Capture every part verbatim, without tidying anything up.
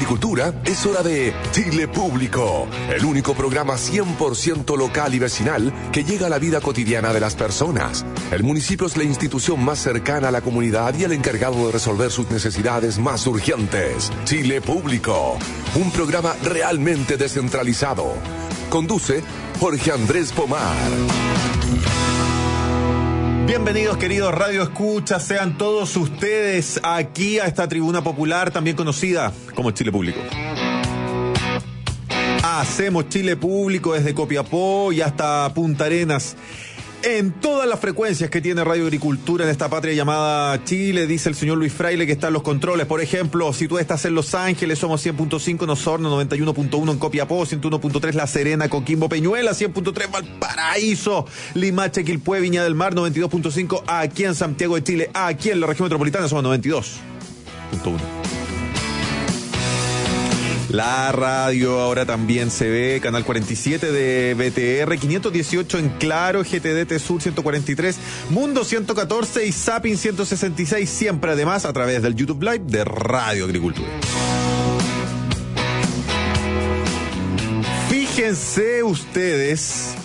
Agricultura, es hora de Chile Público, el único programa cien por ciento local y vecinal que llega a la vida cotidiana de las personas. El municipio es la institución más cercana a la comunidad y el encargado de resolver sus necesidades más urgentes. Chile Público, un programa realmente descentralizado. Conduce Jorge Andrés Pomar. Bienvenidos, queridos Radio Escuchas, sean todos ustedes aquí a esta tribuna popular, también conocida como Chile Público. Hacemos Chile Público desde Copiapó y hasta Punta Arenas, en todas las frecuencias que tiene Radio Agricultura en esta patria llamada Chile. Dice el señor Luis Fraile que están los controles. Por ejemplo, si tú estás en Los Ángeles, somos cien punto cinco en Osorno, noventa y uno punto uno en Copiapó, ciento uno punto tres La Serena, Coquimbo, Peñuela, cien punto tres Valparaíso, Limache, Quilpué, Viña del Mar, noventa y dos punto cinco aquí en Santiago de Chile. Aquí en la región metropolitana somos noventa y dos punto uno. La radio ahora también se ve, canal cuarenta y siete de B T R, quinientos dieciocho en Claro, G T D T Sur ciento cuarenta y tres, Mundo ciento catorce y Zapping ciento sesenta y seis, siempre además a través del YouTube Live de Radio Agricultura. Fíjense ustedes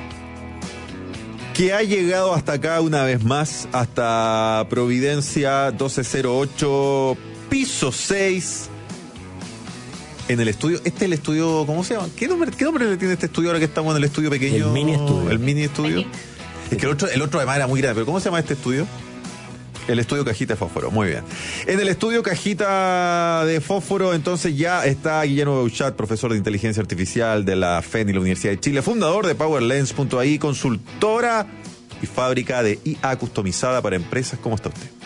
que ha llegado hasta acá una vez más, hasta Providencia doce cero ocho, piso seis. En el estudio, este es el estudio, ¿cómo se llama? ¿Qué nombre, qué nombre le tiene este estudio ahora que estamos en el estudio pequeño? El mini estudio. El mini estudio. Aquí. Es que el otro, el otro además era muy grande, pero ¿cómo se llama este estudio? El estudio Cajita de Fósforo, muy bien. En el estudio Cajita de Fósforo, entonces ya está Guillermo Beuchat, profesor de Inteligencia Artificial de la F E N y la Universidad de Chile, fundador de PowerLens punto a i, consultora y fábrica de I A customizada para empresas. ¿Cómo está usted?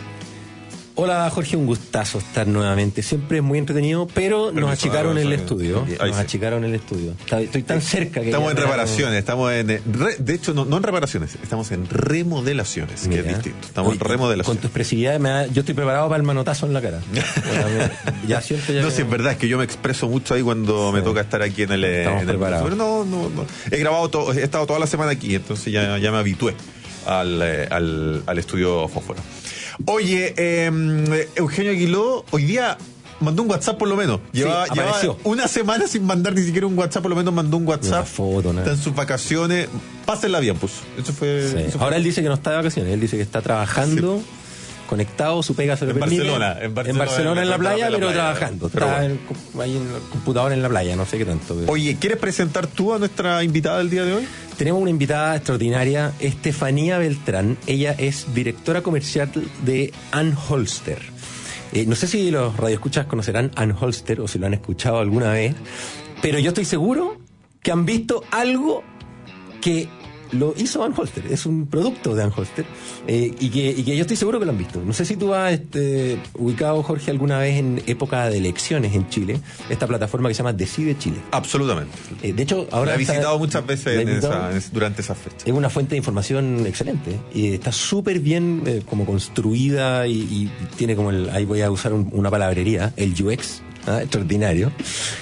Hola Jorge, un gustazo estar nuevamente. Siempre es muy entretenido, pero Permiso, nos achicaron ah, el sí. estudio. Ahí Nos sí. achicaron el estudio. Estoy tan cerca que... Estamos ya en no- reparaciones, estamos en... eh, re- de hecho, no, no en reparaciones, estamos en remodelaciones, Mira. que es distinto. Estamos Oye, en remodelaciones. Con tu expresividad, me da- yo estoy preparado para el manotazo en la cara. Bueno, me- ya siento ya No, que- si es verdad, es que yo me expreso mucho ahí cuando Sí. me toca estar aquí en el... eh, Estamos en el preparados. Pero no, no, no. He grabado, todo, he estado toda la semana aquí, entonces ya, ya me habitué al, eh, al, al estudio Fósforo. Oye, eh, Eugenio Aguiló, hoy día mandó un WhatsApp por lo menos. Llevaba, Sí, llevaba apareció. una semana sin mandar ni siquiera un WhatsApp, por lo menos mandó un WhatsApp. Una foto, nada. Está en sus vacaciones. Pásenla bien, pues. Eso fue... Sí. eso fue- Ahora él dice que no está de vacaciones, él dice que está trabajando, conectado, su pega se lo En permite. Barcelona, en Barcelona, en Barcelona, en la en playa, la pero playa. trabajando. Pero está bueno. en- ahí en el computador en la playa, no sé qué tanto. pero- Oye, ¿quieres presentar tú a nuestra invitada del día de hoy? Tenemos una invitada extraordinaria, Estefanía Beltrán. Ella es directora comercial de Anholster. Eh, no sé si los radioescuchas conocerán Anholster o si lo han escuchado alguna vez, pero yo estoy seguro que han visto algo que lo hizo Anholster. Es un producto de Anholster eh, y, que, y que yo estoy seguro que lo han visto. No sé si tú has este, ubicado, Jorge, alguna vez en época de elecciones en Chile, esta plataforma que se llama Decide Chile. Absolutamente. Eh, de hecho, ahora La he está- visitado muchas veces ¿la he en visitado? esa- en- durante esa fecha. Es una fuente de información excelente y está súper bien eh, como construida y, y tiene como el, ahí voy a usar un- una palabrería, el U X, ¿ah? Extraordinario.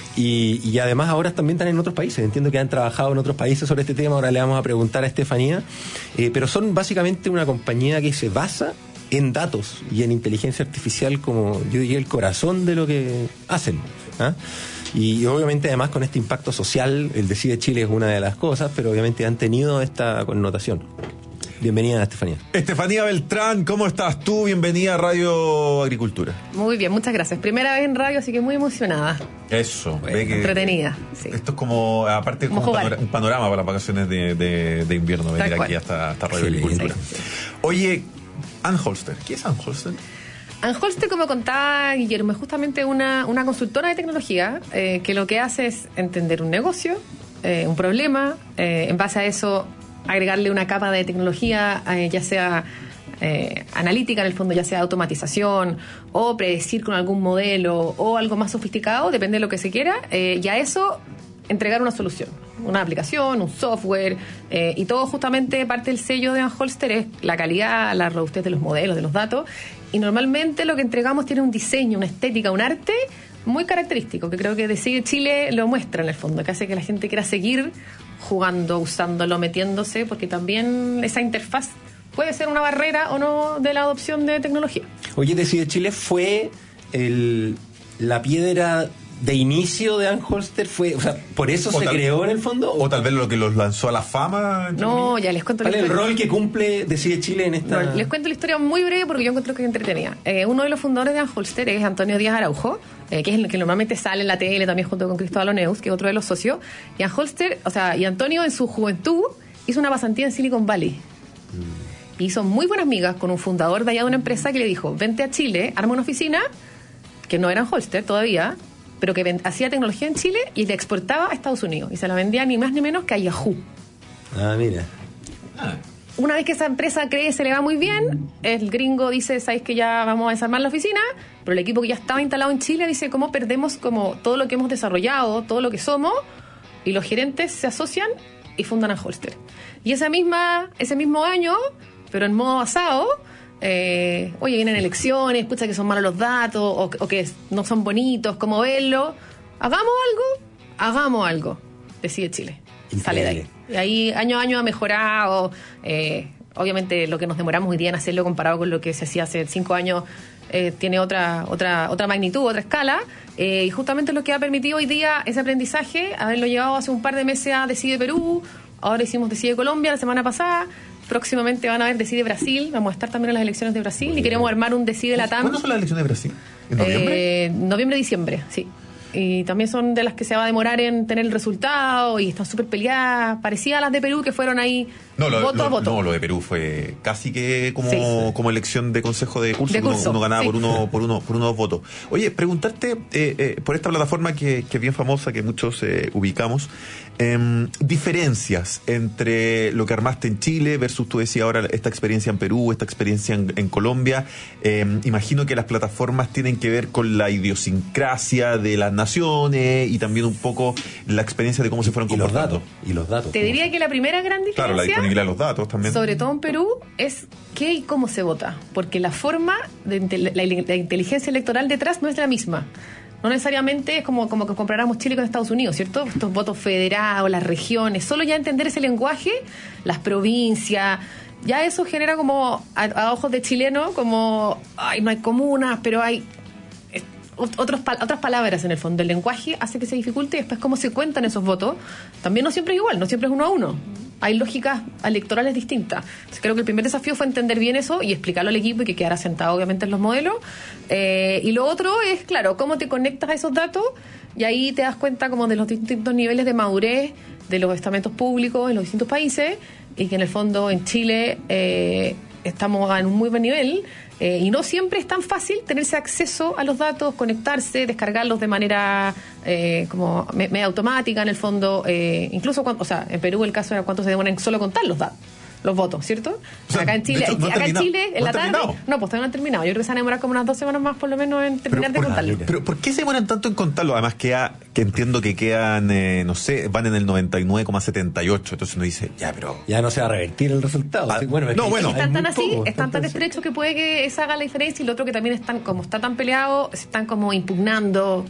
Y, y además ahora también están en otros países, entiendo que han trabajado en otros países sobre este tema, ahora le vamos a preguntar a Estefanía, eh, pero son básicamente una compañía que se basa en datos y en inteligencia artificial como yo diría el corazón de lo que hacen. ¿Ah? Y obviamente además con este impacto social, el Decide Chile es una de las cosas, pero obviamente han tenido esta connotación. Bienvenida, Estefanía. Estefanía Beltrán, ¿cómo estás tú? Bienvenida a Radio Agricultura. Muy bien, muchas gracias. Primera vez en radio, así que muy emocionada. Eso, ve que Entretenida, sí. esto es como, aparte, es Como como un, jugar. panora- un panorama para las vacaciones de, de, de invierno, venir Tal aquí cual. hasta, hasta Radio Sí, Agricultura. sí, sí. Oye, Anholster, ¿qué es Anholster? Anholster, como contaba Guillermo, es justamente una, una consultora de tecnología eh, que lo que hace es entender un negocio, eh, un problema, eh, en base a eso agregarle una capa de tecnología, eh, ya sea eh, analítica en el fondo, ya sea automatización o predecir con algún modelo o algo más sofisticado, depende de lo que se quiera, eh, y a eso entregar una solución, una aplicación, un software, eh, y todo justamente parte del sello de Anholster es la calidad, la robustez de los modelos, de los datos, y normalmente lo que entregamos tiene un diseño, una estética, un arte muy característico, que creo que Decide Chile lo muestra en el fondo, que hace que la gente quiera seguir jugando, usándolo, metiéndose, porque también esa interfaz puede ser una barrera o no de la adopción de tecnología. Oye, Decide Chile fue el, la piedra de inicio de Ann Holster fue, o sea, por eso o se tal, creó en el fondo. O tal vez lo que los lanzó a la fama. No, comillas. Ya les cuento ¿Cuál la es el historia. rol que cumple Decide Chile en esta? No, les cuento la historia muy breve porque yo encuentro que es entretenida. Eh, uno de los fundadores de Ann Holster es Antonio Díaz Araujo, eh, que es el que normalmente sale en la tele también junto con Cristóbal Oneus, que es otro de los socios. Y Ann Holster, o sea, y Antonio en su juventud hizo una pasantía en Silicon Valley. Mm. Y hizo muy buenas migas con un fundador de allá de una empresa que le dijo, vente a Chile, arma una oficina, que no era Ann Holster todavía, pero que ven, hacía tecnología en Chile y la exportaba a Estados Unidos. Y se la vendía ni más ni menos que a Yahoo. Ah, mira. Ah. Una vez que esa empresa crece, le va muy bien, el gringo dice, ¿sabes que ya vamos a desarmar la oficina? Pero el equipo que ya estaba instalado en Chile dice, ¿cómo perdemos como todo lo que hemos desarrollado, todo lo que somos? Y los gerentes se asocian y fundan Ann Holster. Y esa misma, ese mismo año, pero en modo basado, eh, oye, vienen elecciones, escucha que son malos los datos, o, o que no son bonitos, ¿cómo verlo? Hagamos algo, hagamos algo. Decide Chile. Increíble. Sale de ahí. Y ahí año a año ha mejorado. Eh, obviamente lo que nos demoramos hoy día en hacerlo comparado con lo que se hacía hace cinco años eh, tiene otra otra otra magnitud, otra escala. Eh, y justamente es lo que ha permitido hoy día ese aprendizaje, haberlo llevado hace un par de meses a Decide Perú. Ahora hicimos Decide Colombia la semana pasada. Próximamente van a haber Decide Brasil. Vamos a estar también en las elecciones de Brasil. Y queremos armar un Decide Latam. ¿Cuándo son las elecciones de Brasil? ¿En noviembre? Eh, noviembre, diciembre, sí. Y también son de las que se va a demorar en tener el resultado y están súper peleadas, parecidas a las de Perú que fueron ahí no, lo, voto lo, a voto. No, lo de Perú fue casi que como, sí. como elección de consejo de curso, de curso uno, uno ganaba sí. por uno por uno por unos votos. Oye, preguntarte eh, eh, por esta plataforma que, que es bien famosa, que muchos eh, ubicamos, eh, diferencias entre lo que armaste en Chile versus, tú decías ahora, esta experiencia en Perú, esta experiencia en, en Colombia. Eh, imagino que las plataformas tienen que ver con la idiosincrasia de las naciones y también un poco la experiencia de cómo se fueron y los comportando. datos y los datos Te diría que la primera gran diferencia, claro, la disponibilidad de los datos también, sobre todo en Perú, es qué y cómo se vota, porque la forma de la, la inteligencia electoral detrás no es la misma. No necesariamente es como, como que comparáramos Chile con Estados Unidos, ¿cierto? Estos votos federados, las regiones, solo ya entender ese lenguaje, las provincias, ya eso genera como, a, a ojos de chileno, como, ay, no hay comunas, pero hay eh, otros, otras palabras en el fondo. El lenguaje hace que se dificulte y después cómo se cuentan esos votos. También no siempre es igual, no siempre es uno a uno. Hay lógicas electorales distintas. Entonces, creo que el primer desafío fue entender bien eso y explicarlo al equipo y que quedara sentado obviamente en los modelos. Eh, y lo otro es, claro, cómo te conectas a esos datos y ahí te das cuenta como de los distintos niveles de madurez de los estamentos públicos en los distintos países y que en el fondo en Chile eh, estamos en un muy buen nivel. Eh, y no siempre es tan fácil tenerse acceso a los datos, conectarse, descargarlos de manera eh, como me, media automática en el fondo. Eh, incluso, cuando, o sea, en Perú el caso era cuánto se demora en solo contar los datos, los votos, ¿cierto? O sea, acá en Chile, de hecho, no acá en terminado, Chile, en no la tarde, terminado. no, pues todavía no han terminado. Yo creo que se van a demorar como unas dos semanas más por lo menos en terminar pero, de contarlo. por, pero ¿por qué se demoran tanto en contarlo? Además que, a, que entiendo que quedan, eh, no sé, van en el noventa y nueve coma setenta y ocho. Entonces uno dice, ya, pero... ya no se va a revertir el resultado. Ah, sí, bueno, es no, que bueno. Están tan muy así, poco, están tan estrechos que puede que esa haga la diferencia y lo otro que también están, como está tan peleado, se están como impugnando.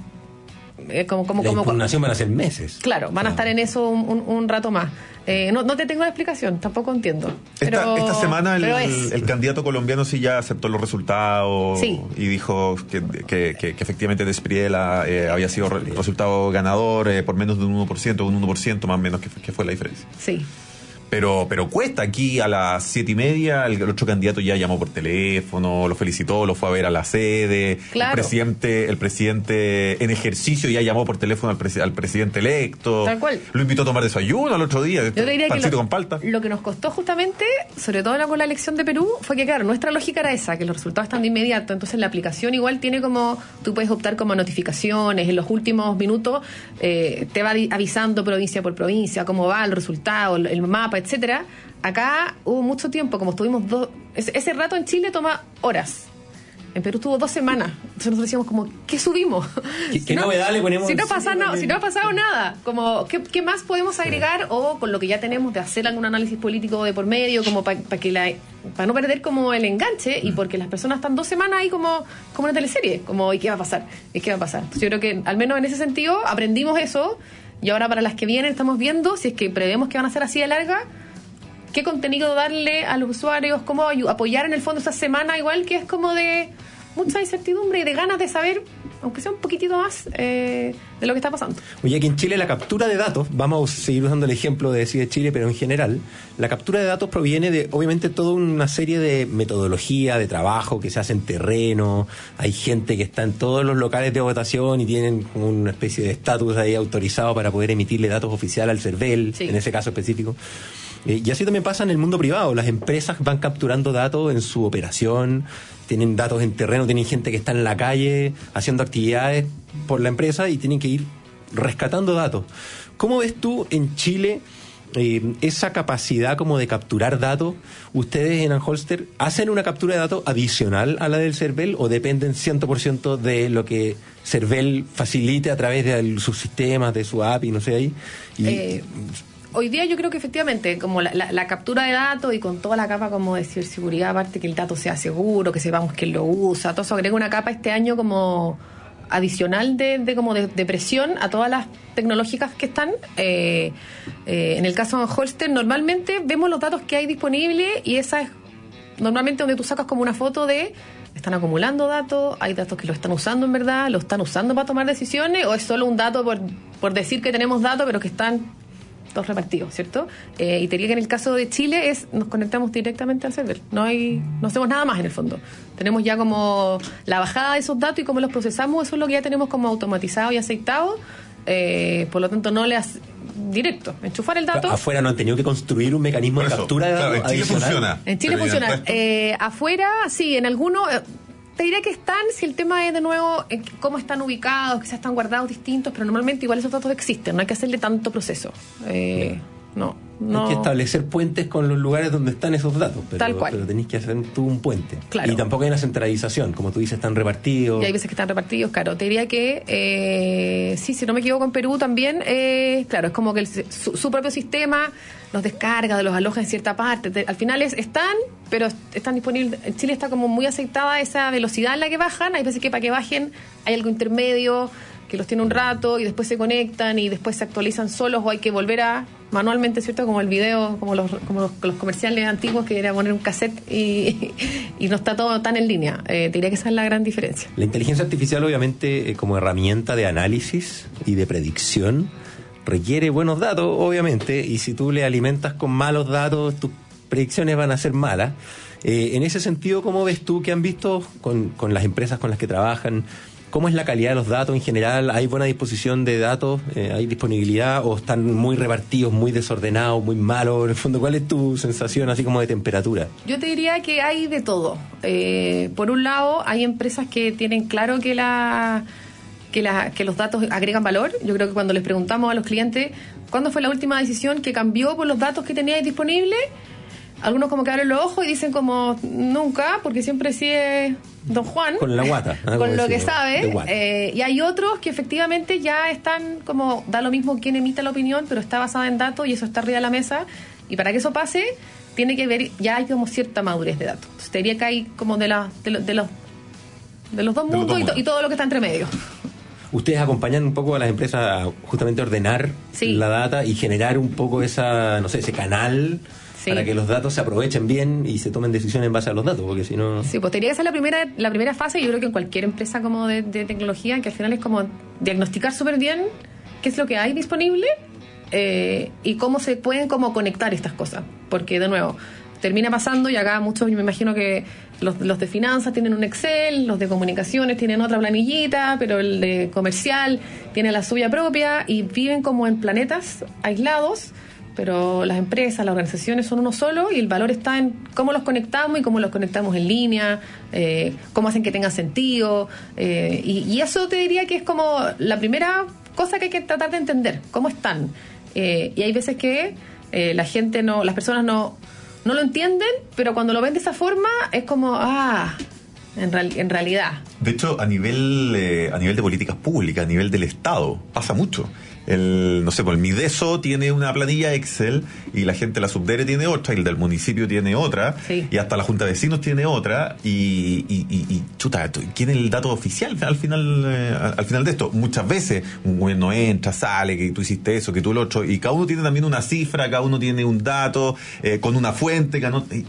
Eh, como, como, la como, impugnación van a ser meses. Claro, van a estar en eso un, un, un rato más. Eh, no, no te tengo la explicación, tampoco entiendo. Pero, Esta, esta semana el, pero es. el candidato colombiano sí ya aceptó los resultados Sí. y dijo que, que, que, que efectivamente Despriela eh, había sido re- resultado ganador eh, por menos de un uno por ciento, un uno por ciento más o menos, que, que fue la diferencia. Sí. Pero, pero cuesta, aquí a las siete y media el, el otro candidato ya llamó por teléfono, lo felicitó, lo fue a ver a la sede. Claro. El presidente, el presidente en ejercicio ya llamó por teléfono al, presi- al presidente electo. Tal cual. Lo invitó a tomar desayuno al otro día. Yo te diría que pancito lo, con palta. lo que nos costó justamente, sobre todo con la elección de Perú, fue que, claro, nuestra lógica era esa, que los resultados están de inmediato. Entonces la aplicación igual tiene como, tú puedes optar como notificaciones, en los últimos minutos eh, te va avisando provincia por provincia, cómo va el resultado, el, el mapa, etcétera. Acá hubo mucho tiempo, como estuvimos dos... Ese, ese rato en Chile toma horas. En Perú estuvo dos semanas. Entonces nosotros decíamos como, ¿qué subimos? ¿Qué, qué novedad le ponemos? Si no, Sí, pasa, no, porque- si no ha pasado nada. Como, ¿qué, qué más podemos agregar? O con lo que ya tenemos de hacer algún análisis político de por medio, como para pa que la para no perder como el enganche y porque las personas están dos semanas ahí como, como una teleserie. Como, ¿y qué va a pasar? ¿Y qué va a pasar? Entonces, yo creo que al menos en ese sentido aprendimos eso y ahora para las que vienen estamos viendo si es que prevemos que van a ser así de larga, qué contenido darle a los usuarios, cómo ayu- apoyar en el fondo esa semana igual que es como de mucha incertidumbre y de ganas de saber aunque sea un poquitito más eh, de lo que está pasando. Oye, aquí en Chile la captura de datos, vamos a seguir usando el ejemplo de Decide Chile, pero en general, la captura de datos proviene de, obviamente, toda una serie de metodología, de trabajo que se hace en terreno. Hay gente que está en todos los locales de votación y tienen como una especie de estatus ahí autorizado para poder emitirle datos oficiales al CERVEL, sí. En ese caso específico. Eh, y así también pasa en el mundo privado. Las empresas van capturando datos en su operación, tienen datos en terreno, tienen gente que está en la calle haciendo actividades por la empresa y tienen que ir rescatando datos. ¿Cómo ves tú en Chile eh, esa capacidad como de capturar datos? ¿Ustedes en Anholster hacen una captura de datos adicional a la del CERVEL o dependen cien por ciento de lo que CERVEL facilite a través de sus sistemas, de su A P I, no sé ahí? Y, eh... Hoy día yo creo que efectivamente como la, la, la captura de datos y con toda la capa como de ciberseguridad, aparte que el dato sea seguro, que sepamos quién lo usa, todo eso agrega una capa este año como adicional de, de como de, de presión a todas las tecnológicas que están. Eh, eh, en el caso de Anholster normalmente vemos los datos que hay disponibles y esa es normalmente donde tú sacas como una foto de están acumulando datos, hay datos que lo están usando en verdad, lo están usando para tomar decisiones o es solo un dato por, por decir que tenemos datos pero que están todos repartidos, ¿cierto? Eh, y te diría que en el caso de Chile es nos conectamos directamente al server. No hay, no hacemos nada más en el fondo. Tenemos ya como la bajada de esos datos y cómo los procesamos, eso es lo que ya tenemos como automatizado y aceitado. Eh, por lo tanto, no le hace directo, enchufar el dato. Afuera no han tenido que construir un mecanismo eso, de captura de datos. Claro, en Chile adicional. Funciona. En Chile funciona. Eh, afuera, sí, en algunos. Te diré que están, si el tema es de nuevo en cómo están ubicados, quizás están guardados distintos, pero normalmente igual esos datos existen, no hay que hacerle tanto proceso. Eh, no, no. Hay que establecer puentes con los lugares donde están esos datos, pero, Tal cual. pero tenéis que hacer tú un puente. Claro. Y tampoco hay una centralización, como tú dices, están repartidos. Y hay veces que están repartidos, claro. Te diría que, eh, sí, si no me equivoco, en Perú también, eh, claro, es como que el, su, su propio sistema los descarga, los aloja en cierta parte. Te, al final es, están, pero están disponibles. En Chile está como muy aceitada esa velocidad en la que bajan. Hay veces que para que bajen hay algo intermedio que los tiene un rato y después se conectan y después se actualizan solos o hay que volver a manualmente, ¿cierto? Como el video, como los, como los, los comerciales antiguos que era poner un cassette y, y no está todo tan en línea. Eh, te diría que esa es la gran diferencia. La inteligencia artificial, obviamente, eh, como herramienta de análisis y de predicción, requiere buenos datos, obviamente, y si tú le alimentas con malos datos, tus predicciones van a ser malas. Eh, en ese sentido, ¿cómo ves tú que han visto con, con las empresas con las que trabajan? ¿Cómo es la calidad de los datos en general? ¿Hay buena disposición de datos? Eh, ¿Hay disponibilidad? ¿O están muy repartidos, muy desordenados, muy malos? En el fondo, ¿cuál es tu sensación así como de temperatura? Yo te diría que hay de todo. Eh, por un lado, hay empresas que tienen claro que la... Que, la, que los datos agregan valor. Yo creo que cuando les preguntamos a los clientes ¿cuándo fue la última decisión que cambió por los datos que teníais disponibles? Algunos como que abren los ojos y dicen como nunca, porque siempre sigue Don Juan con la guata, con lo que sabe, eh, y hay otros que efectivamente ya están como, da lo mismo quién emite la opinión, pero está basada en datos y eso está arriba de la mesa, y para que eso pase tiene que ver, ya hay como cierta madurez de datos. Entonces, te diría que hay como de, la, de, lo, de los de los dos mundos, los dos y, to, y todo lo que está entre medio. Ustedes acompañan un poco a las empresas a justamente ordenar sí. la data y generar un poco esa, no sé, ese canal sí. para que los datos se aprovechen bien y se tomen decisiones en base a los datos, porque si no... Sí, pues diría que esa es la primera, la primera fase, yo creo que en cualquier empresa como de, de tecnología, que al final es como diagnosticar súper bien qué es lo que hay disponible eh, y cómo se pueden como conectar estas cosas, porque de nuevo... termina pasando y acá muchos, yo me imagino que los, los de finanzas tienen un Excel, los de comunicaciones tienen otra planillita, pero el de comercial tiene la suya propia y viven como en planetas aislados, pero las empresas, las organizaciones son uno solo y el valor está en cómo los conectamos y cómo los conectamos en línea, eh, cómo hacen que tengan sentido, eh, y, y eso te diría que es como la primera cosa que hay que tratar de entender, cómo están. Eh, y hay veces que eh, la gente no, las personas no no lo entienden, pero cuando lo ven de esa forma es como, ah, en, real, en realidad. De hecho, a nivel eh, a nivel de políticas públicas, a nivel del Estado, pasa mucho. El, no sé, pues el Mideso tiene una planilla Excel y la gente de la Subdere tiene otra y el del municipio tiene otra sí. y hasta la Junta de Vecinos tiene otra y, y, y, y chuta, ¿quién es el dato oficial al final eh, al final de esto? Muchas veces un güey no entra, sale, que tú hiciste eso, que tú lo otro, y cada uno tiene también una cifra, cada uno tiene un dato eh, con una fuente, que no, y,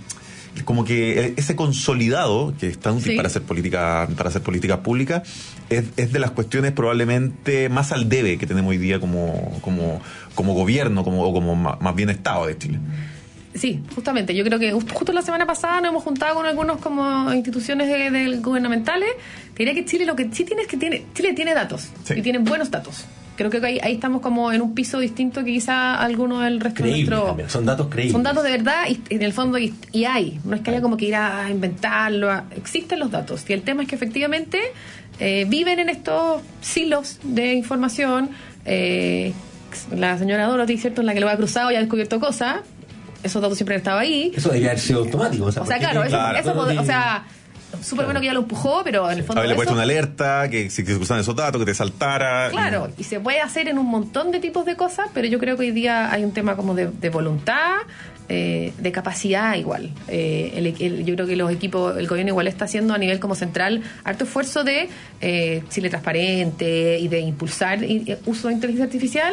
como que ese consolidado, que es tan útil Sí. para hacer política, para hacer políticas públicas, es, es de las cuestiones probablemente más al debe que tenemos hoy día como, como, como gobierno, como, o como más, más bien Estado de Chile. Sí, justamente. Yo creo que just- justo la semana pasada nos hemos juntado con algunos como instituciones de, de gubernamentales. Diría que Chile lo que sí tiene es que tiene Chile tiene datos Sí. y tiene buenos datos. Creo que ahí, ahí estamos como en un piso distinto que quizá algunos del resto de Creíble nuestro... también, son datos creíbles. Son datos de verdad y en el fondo y, y hay. No es que haya como que ir a inventarlo. a- existen los datos. Y el tema es que efectivamente eh, viven en estos silos de información. Eh, la señora Dorothy, ¿cierto? En la que lo ha cruzado y ha descubierto cosas. Esos datos siempre han estado ahí. Eso debería haber sido automático. O sea, O sea, ¿por qué claro, tiene- eso, Claro. eso pod- o sea, súper bueno que ya lo empujó, pero en el fondo Haberle puesto eso- una alerta, que si que se cruzaban esos datos, que te saltara. Claro, y se puede hacer en un montón de tipos de cosas, pero yo creo que hoy día hay un tema como de, de voluntad, eh, de capacidad igual. Eh, el- el- yo creo que los equipos, el gobierno igual está haciendo a nivel como central harto esfuerzo de eh, Chile transparente y de impulsar y- y uso de inteligencia artificial.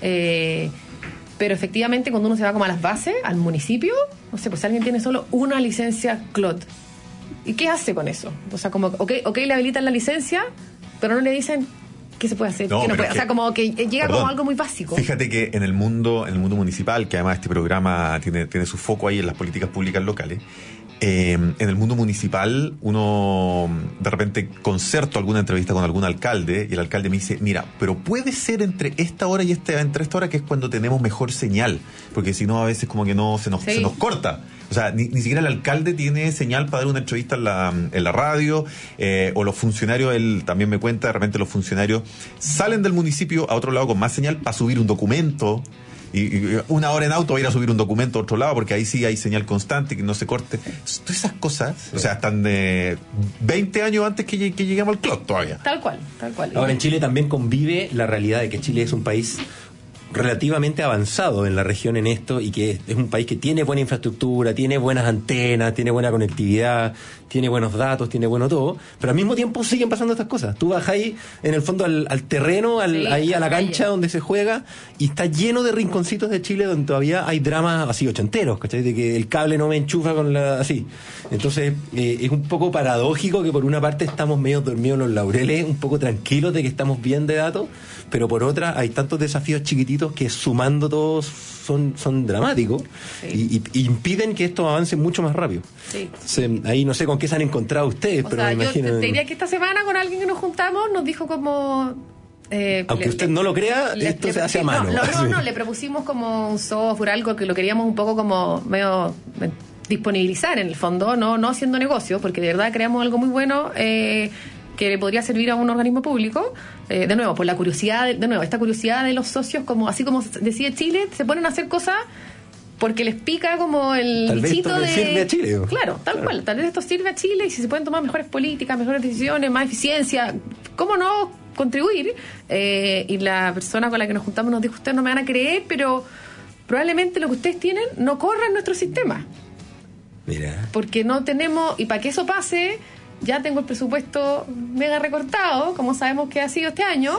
eh, pero efectivamente cuando uno se va como a las bases, al municipio, no sé, pues alguien tiene solo una licencia Claude. ¿Y qué hace con eso? O sea, como, ok, okay le habilitan la licencia, pero no le dicen qué se puede hacer, No, qué no pero puede. es O sea, que- como que llega Perdón. como algo muy básico. Fíjate que en el mundo, en el mundo municipal, que además este programa tiene, tiene su foco ahí en las políticas públicas locales, eh, en el mundo municipal uno de repente concerto alguna entrevista con algún alcalde y el alcalde me dice, mira, pero puede ser entre esta hora y este, entre esta hora que es cuando tenemos mejor señal, porque si no a veces como que no se nos, Sí. se nos corta. O sea, ni, ni siquiera el alcalde tiene señal para dar una entrevista en la, en la radio, eh, o los funcionarios, él también me cuenta, de repente los funcionarios salen del municipio a otro lado con más señal para subir un documento, y, y una hora en auto va a ir a subir un documento a otro lado, porque ahí sí hay señal constante, que no se corte. Todas esas cosas, o sea, están de veinte años antes que, lle- que lleguemos al clock todavía. Tal cual, tal cual. Ahora en Chile también convive la realidad de que Chile es un país relativamente avanzado en la región en esto y que es, es un país que tiene buena infraestructura, tiene buenas antenas, tiene buena conectividad, tiene buenos datos, tiene bueno todo, pero al mismo tiempo siguen pasando estas cosas. Tú vas ahí en el fondo al, al terreno, al, Sí, ahí a a la la calle. cancha donde se juega y está lleno de rinconcitos de Chile donde todavía hay dramas así ochenteros, ¿cachai? De que el cable no me enchufa con la... así. Entonces eh, es un poco paradójico que por una parte estamos medio dormidos en los laureles, un poco tranquilos de que estamos bien de datos, pero por otra hay tantos desafíos chiquititos que sumando todos son, son dramáticos Sí. y, y impiden que esto avance mucho más rápido. Sí. Entonces, ahí no sé con qué se han encontrado ustedes, O pero sea, me yo te, imagino... te diría que esta semana con alguien que nos juntamos nos dijo como... eh, Aunque le- usted no lo crea, le- esto le- se hace a no, mano. No, no, Sí. no, le propusimos como un software, algo que lo queríamos un poco como medio eh, disponibilizar en el fondo, no, no haciendo negocio, porque de verdad creamos algo muy bueno eh, que le podría servir a un organismo público. Eh, de nuevo, por la curiosidad, de, de nuevo, esta curiosidad de los socios, como así como decide Chile, se ponen a hacer cosas porque les pica como el Tal vez bichito esto le de... sirve a Chile. Claro, tal Claro. cual. Tal vez esto sirve a Chile y si se pueden tomar mejores políticas, mejores decisiones, más eficiencia, ¿cómo no contribuir? Eh, y la persona con la que nos juntamos nos dijo, ustedes no me van a creer, pero probablemente lo que ustedes tienen no corra en nuestro sistema. Mira. Porque no tenemos, y para que eso pase, ya tengo el presupuesto mega recortado, como sabemos que ha sido este año,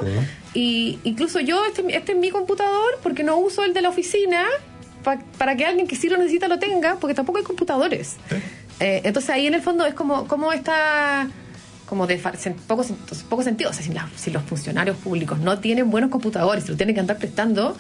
y incluso yo, este, este es mi computador, porque no uso el de la oficina, pa- para que alguien que sí lo necesita lo tenga, porque tampoco hay computadores. Eh, entonces ahí en el fondo es como, como esta... como de fa- sen- poco, sen- poco sentido. O sea, si, la- si los funcionarios públicos no tienen buenos computadores, se lo tienen que andar prestando...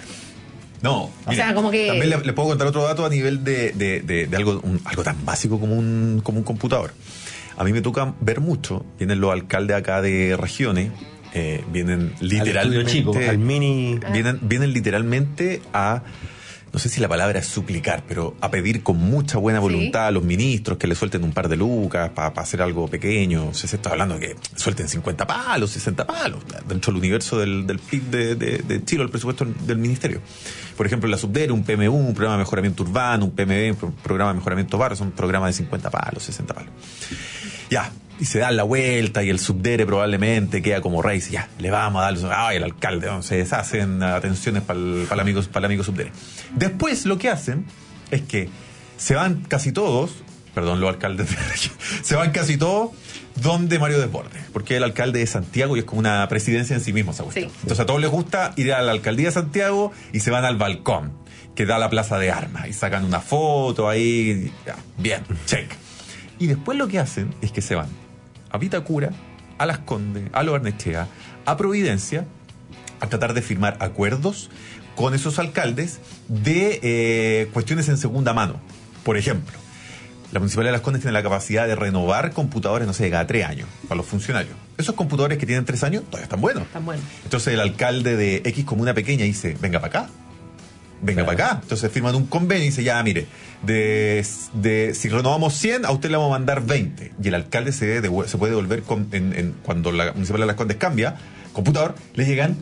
No, O sea, como que- también le, le puedo contar otro dato a nivel de, de, de, de algo, un- algo tan básico como un, como un computador. A mí me toca ver mucho, vienen los alcaldes acá de regiones, eh, vienen Al literalmente... estudio chico, al mini... Vienen, vienen literalmente a, no sé si la palabra es suplicar, pero a pedir con mucha buena voluntad Sí. a los ministros que le suelten un par de lucas para hacer algo pequeño. O sea, se está hablando de que suelten cincuenta palos, sesenta palos, dentro del universo del, del P I B de, de, de Chile, el presupuesto del ministerio. Por ejemplo, la Subdere, un P M U, un programa de mejoramiento urbano, un P M B, un pro- programa de mejoramiento barrio, son programas de cincuenta palos, sesenta palos. Ya, y se dan la vuelta y el Subdere probablemente queda como rey, y dice, ya, le vamos a dar, ay, el alcalde, ¿no? Se deshacen atenciones para el, para el amigo, para el amigo Subdere. Después lo que hacen es que se van casi todos, perdón, los alcaldes de la región, se van casi todos donde Mario Desbordes, porque es el alcalde de Santiago y es como una presidencia en sí mismo esa cuestión. Sí. Entonces a todos les gusta ir a la alcaldía de Santiago y se van al balcón. que da la plaza de armas. Y sacan una foto ahí. Ya, bien, check. Y después lo que hacen es que se van a Vitacura, a Las Condes, a Lo Barnechea, a Providencia, a tratar de firmar acuerdos con esos alcaldes de eh, cuestiones en segunda mano. Por ejemplo, la Municipalidad de Las Condes tiene la capacidad de renovar computadores, no sé, cada tres años para los funcionarios. Esos computadores que tienen tres años todavía están buenos. Están buenos. Entonces el alcalde de X comuna pequeña dice, venga para acá. Venga Claro. para acá. Entonces firman un convenio y dice, ya, mire, de, de si renovamos cien, a usted le vamos a mandar veinte. Y el alcalde se, devue- se puede devolver con, en, en, cuando la Municipalidad de Las Condes cambia computador, le llegan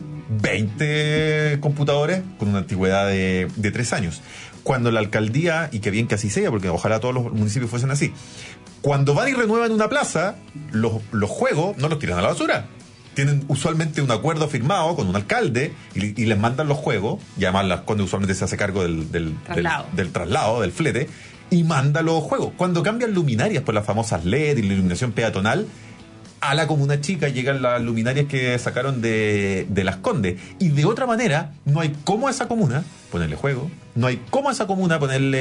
veinte computadores con una antigüedad de, de tres años. Cuando la alcaldía, y que bien que así sea, porque ojalá todos los municipios fuesen así, cuando van y renuevan una plaza, los, los juegos no los tiran a la basura. Tienen usualmente un acuerdo firmado con un alcalde y, y les mandan los juegos, y además Las Condes usualmente se hace cargo del, del, Traslado. del, del traslado, del flete, y manda los juegos. Cuando cambian luminarias por las famosas L E D y la iluminación peatonal, a la comuna chica llegan las luminarias que sacaron de, de Las Condes. Y de otra manera, no hay cómo a esa comuna ponerle juego, no hay cómo a esa comuna ponerle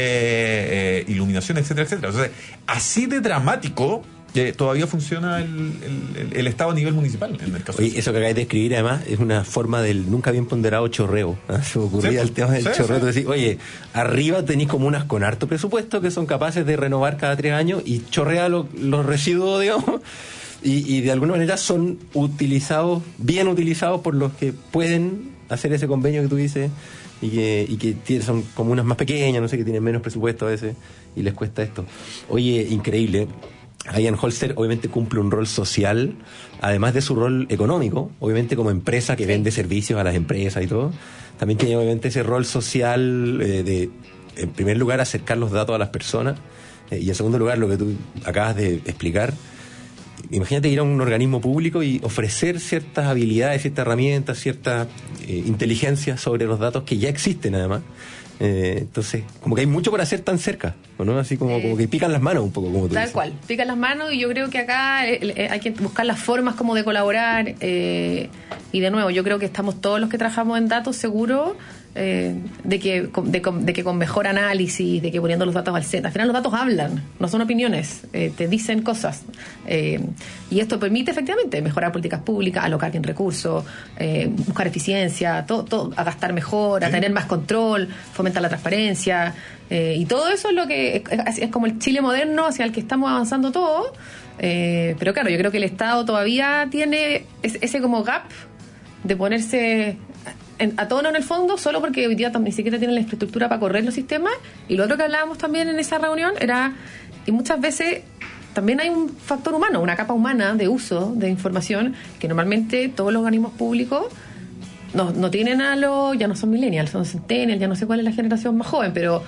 eh, iluminación, etcétera, etcétera. Entonces, así de dramático que todavía funciona el, el, el, el Estado a nivel municipal en el caso. Oye, eso que acabas de escribir además es una forma del nunca bien ponderado chorreo. ¿Ah? Se me ocurría Sí, el tema del sí, chorreo. sí. Decir, oye, arriba tenéis comunas con harto presupuesto que son capaces de renovar cada tres años y chorrea lo- los residuos, digamos, y, y de alguna manera son utilizados, bien utilizados por los que pueden hacer ese convenio que tú dices y que, y que tienen- son comunas más pequeñas, no sé, que tienen menos presupuesto a veces y les cuesta esto. Oye, increíble. Ian Holster obviamente cumple un rol social, además de su rol económico, obviamente como empresa que vende servicios a las empresas y todo, también tiene obviamente ese rol social eh, de, en primer lugar, acercar los datos a las personas, eh, y en segundo lugar, lo que tú acabas de explicar. Imagínate ir a un organismo público y ofrecer ciertas habilidades, ciertas herramientas, cierta eh, inteligencia sobre los datos que ya existen además. Eh, entonces, como que hay mucho por hacer tan cerca, ¿no? Así como, Eh, como que pican las manos un poco, como tú Tal dices. cual, pican las manos y yo creo que acá eh, eh, hay que buscar las formas como de colaborar eh, y de nuevo, yo creo que estamos todos los que trabajamos en datos seguros eh, de, que, con- de, con- de que con mejor análisis, de que poniendo los datos al set, al final los datos hablan, no son opiniones, eh, te dicen cosas eh, y esto permite efectivamente mejorar políticas públicas, alocar bien recursos, eh, buscar eficiencia, todo, todo, a gastar mejor, a Sí. tener más control, fomentar la transparencia. Eh, y todo eso es lo que es, es como el Chile moderno hacia el que estamos avanzando todos. Eh, pero claro, yo creo que el Estado todavía tiene es- ese como gap de ponerse en- a tono en el fondo, solo porque hoy día tam- ni siquiera tienen la infraestructura para correr los sistemas. Y lo otro que hablábamos también en esa reunión era, y muchas veces también hay un factor humano, una capa humana de uso de información que normalmente todos los organismos públicos no, no tienen a los, ya no son millennials, son centennials, ya no sé cuál es la generación más joven, pero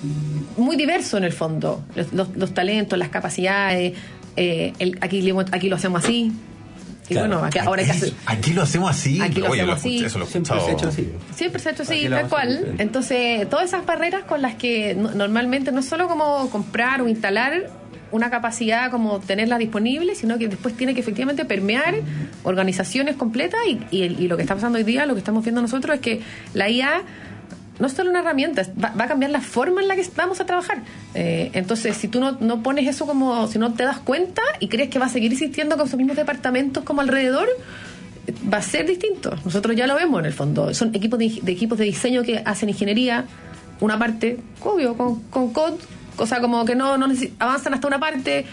muy diverso en el fondo, los, los, los talentos, las capacidades, eh, el, aquí, le- aquí lo hacemos así, y Claro. bueno, aquí, ahora hay que hacer... Aquí lo hacemos así. Aquí lo Oye, hacemos escuché, así. eso lo he Siempre se ha escuchado. hecho así. Siempre se ha hecho así, Aquí la tal vamos a hacer cual. diferente. Entonces, todas esas barreras con las que no- normalmente no es solo como comprar o instalar una capacidad como tenerla disponible, sino que después tiene que efectivamente permear organizaciones completas y, y, el- y lo que está pasando hoy día, lo que estamos viendo nosotros es que la I A no es solo una herramienta, va, va a cambiar la forma en la que vamos a trabajar. Eh, entonces, si tú no, no pones eso como, si no te das cuenta y crees que va a seguir existiendo con esos mismos departamentos como alrededor, eh, va a ser distinto. Nosotros ya lo vemos en el fondo. Son equipos de, de equipos de diseño que hacen ingeniería, una parte, obvio, con, con code, o sea, como que no, no necesi- avanzan hasta una parte,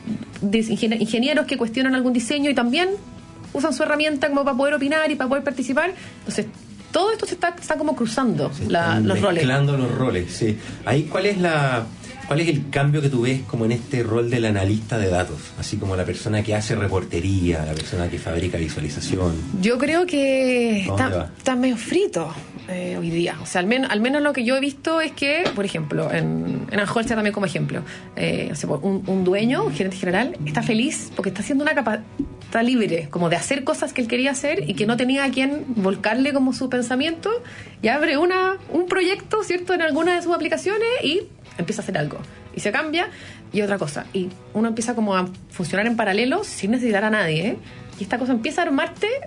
de ingen- ingenieros que cuestionan algún diseño y también usan su herramienta como para poder opinar y para poder participar. Entonces, todo esto se está, está como cruzando Se la- están los roles. mezclando los roles, sí. Ahí, ¿cuál es la cuál es el cambio que tú ves como en este rol del analista de datos? Así como la persona que hace reportería, la persona que fabrica visualización. Yo creo que ¿A dónde está, va? está medio frito eh, hoy día. O sea, al, men- al menos lo que yo he visto es que, por ejemplo, en, en Anholster también como ejemplo, eh, o sea, un, un dueño, un gerente general, está feliz porque está haciendo una capa está libre, como de hacer cosas que él quería hacer y que no tenía a quien volcarle como su pensamiento, y abre una un proyecto, ¿cierto?, en alguna de sus aplicaciones y empieza a hacer algo. Y se cambia y otra cosa. Y uno empieza como a funcionar en paralelo sin necesitar a nadie, ¿eh? Y esta cosa empieza a armarte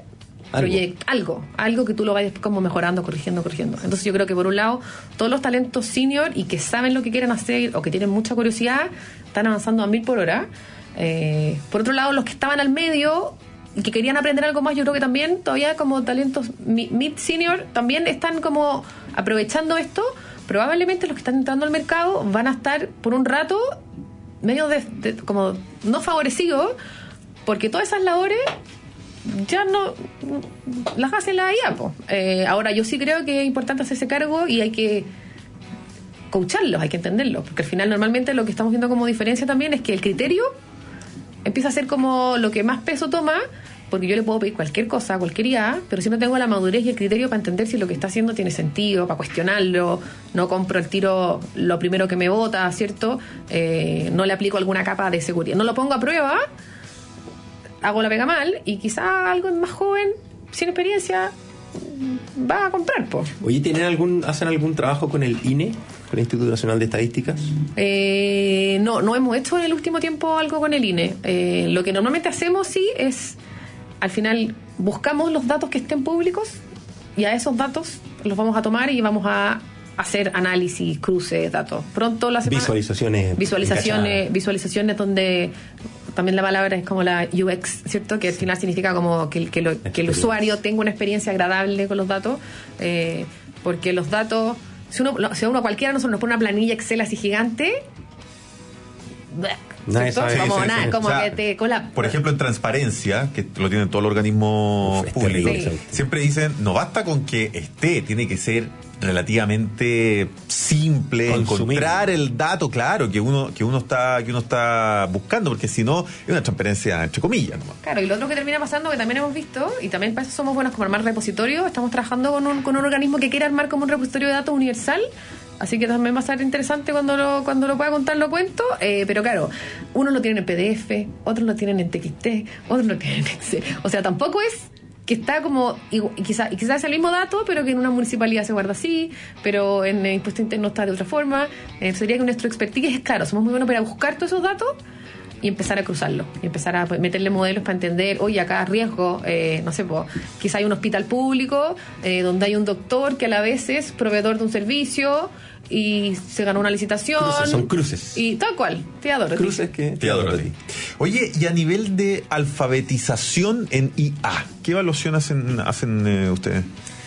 Algo. proyecto, algo, algo que tú lo vayas como mejorando, corrigiendo, corrigiendo. Entonces yo creo que por un lado, todos los talentos senior y que saben lo que quieren hacer o que tienen mucha curiosidad, están avanzando a mil por hora. Eh, por otro lado, los que estaban al medio y que querían aprender algo más, yo creo que también todavía como talentos mid-senior también están como aprovechando esto. Probablemente los que están entrando al mercado van a estar por un rato medio de, de, como no favorecidos, porque todas esas labores ya no las hace la I A. Eh, ahora yo sí creo que es importante hacerse cargo y hay que coacharlos, hay que entenderlos, porque al final normalmente lo que estamos viendo como diferencia también es que el criterio empieza a ser como lo que más peso toma, porque yo le puedo pedir cualquier cosa, cualquier I A, pero si no tengo la madurez y el criterio para entender si lo que está haciendo tiene sentido, para cuestionarlo, no compro el tiro lo primero que me bota, ¿cierto? Eh, no le aplico alguna capa de seguridad, no lo pongo a prueba, hago la pega mal y quizá algo más joven, sin experiencia, va a comprar, po. Oye, ¿tienen algún, hacen algún trabajo con el I N E, con el Instituto Nacional de Estadísticas? Eh, no, no hemos hecho en el último tiempo algo con el I N E. Eh, lo que normalmente hacemos sí es, al final, buscamos los datos que estén públicos y a esos datos los vamos a tomar y vamos a hacer análisis, cruces, datos. Pronto la semana... Visualizaciones. Visualizaciones, encachadas. visualizaciones donde... También la palabra es como la U X, ¿cierto? Que al final significa como que, que, lo, que el usuario tenga una experiencia agradable con los datos, eh, porque los datos, si uno, si uno cualquiera nosotros nos pone una planilla Excel así gigante, Nadie sabe. como Sí, sí, nada, sí. como O sea, que te cola. Por ejemplo, en transparencia, que lo tienen todos los organismos Uf, es públicos, terrible. siempre dicen, no basta con que esté, tiene que ser relativamente simple Consumir. encontrar el dato claro que uno que uno está que uno está buscando, porque si no es una transparencia entre comillas nomás. Claro, y lo otro que termina pasando, que también hemos visto, y también para eso somos buenos como armar repositorios, estamos trabajando con un, con un organismo que quiere armar como un repositorio de datos universal, así que también va a ser interesante cuando lo, cuando lo pueda contar, lo cuento, eh, pero claro, unos lo tienen en P D F, otros lo tienen en T X T, otros lo tienen en Excel, o sea, tampoco es que está como, y quizás quizá es el mismo dato, pero que en una municipalidad se guarda así, pero en el impuesto interno está de otra forma. Eh, sería que nuestro expertise es claro, somos muy buenos para buscar todos esos datos y empezar a cruzarlos, y empezar a meterle modelos para entender, oye, acá riesgo, eh, no sé, pues, quizá hay un hospital público eh, donde hay un doctor que a la vez es proveedor de un servicio y se ganó una licitación. Cruces, son cruces. Y tal cual, te adoro. Cruces que... Te adoro a ti. Oye, y a nivel de alfabetización en I A, ¿qué evaluación hacen, hacen eh, ustedes?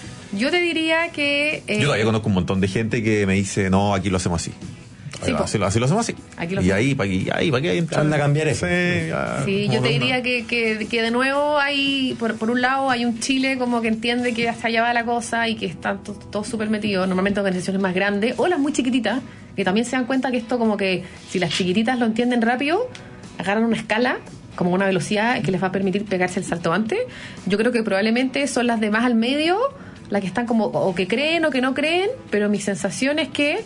Yo te diría que... eh, Yo todavía conozco un montón de gente que me dice, no, aquí lo hacemos así. Sí, po. así, lo- así lo hacemos así. Aquí lo y hacemos. ahí, para aquí, ahí, para que Anda a cambiar eso. Sí, ya, Sí, como yo te no- diría que, que, que de nuevo hay, por, por un lado, hay un Chile como que entiende que hasta allá va la cosa y que están to- todos súper metidos, normalmente organizaciones más grandes, o las muy chiquititas, que también se dan cuenta que esto como que, si las chiquititas lo entienden rápido, agarran una escala, como una velocidad que les va a permitir pegarse el salto antes. Yo creo que probablemente son las de más al medio, las que están como, o que creen o que no creen, pero mi sensación es que...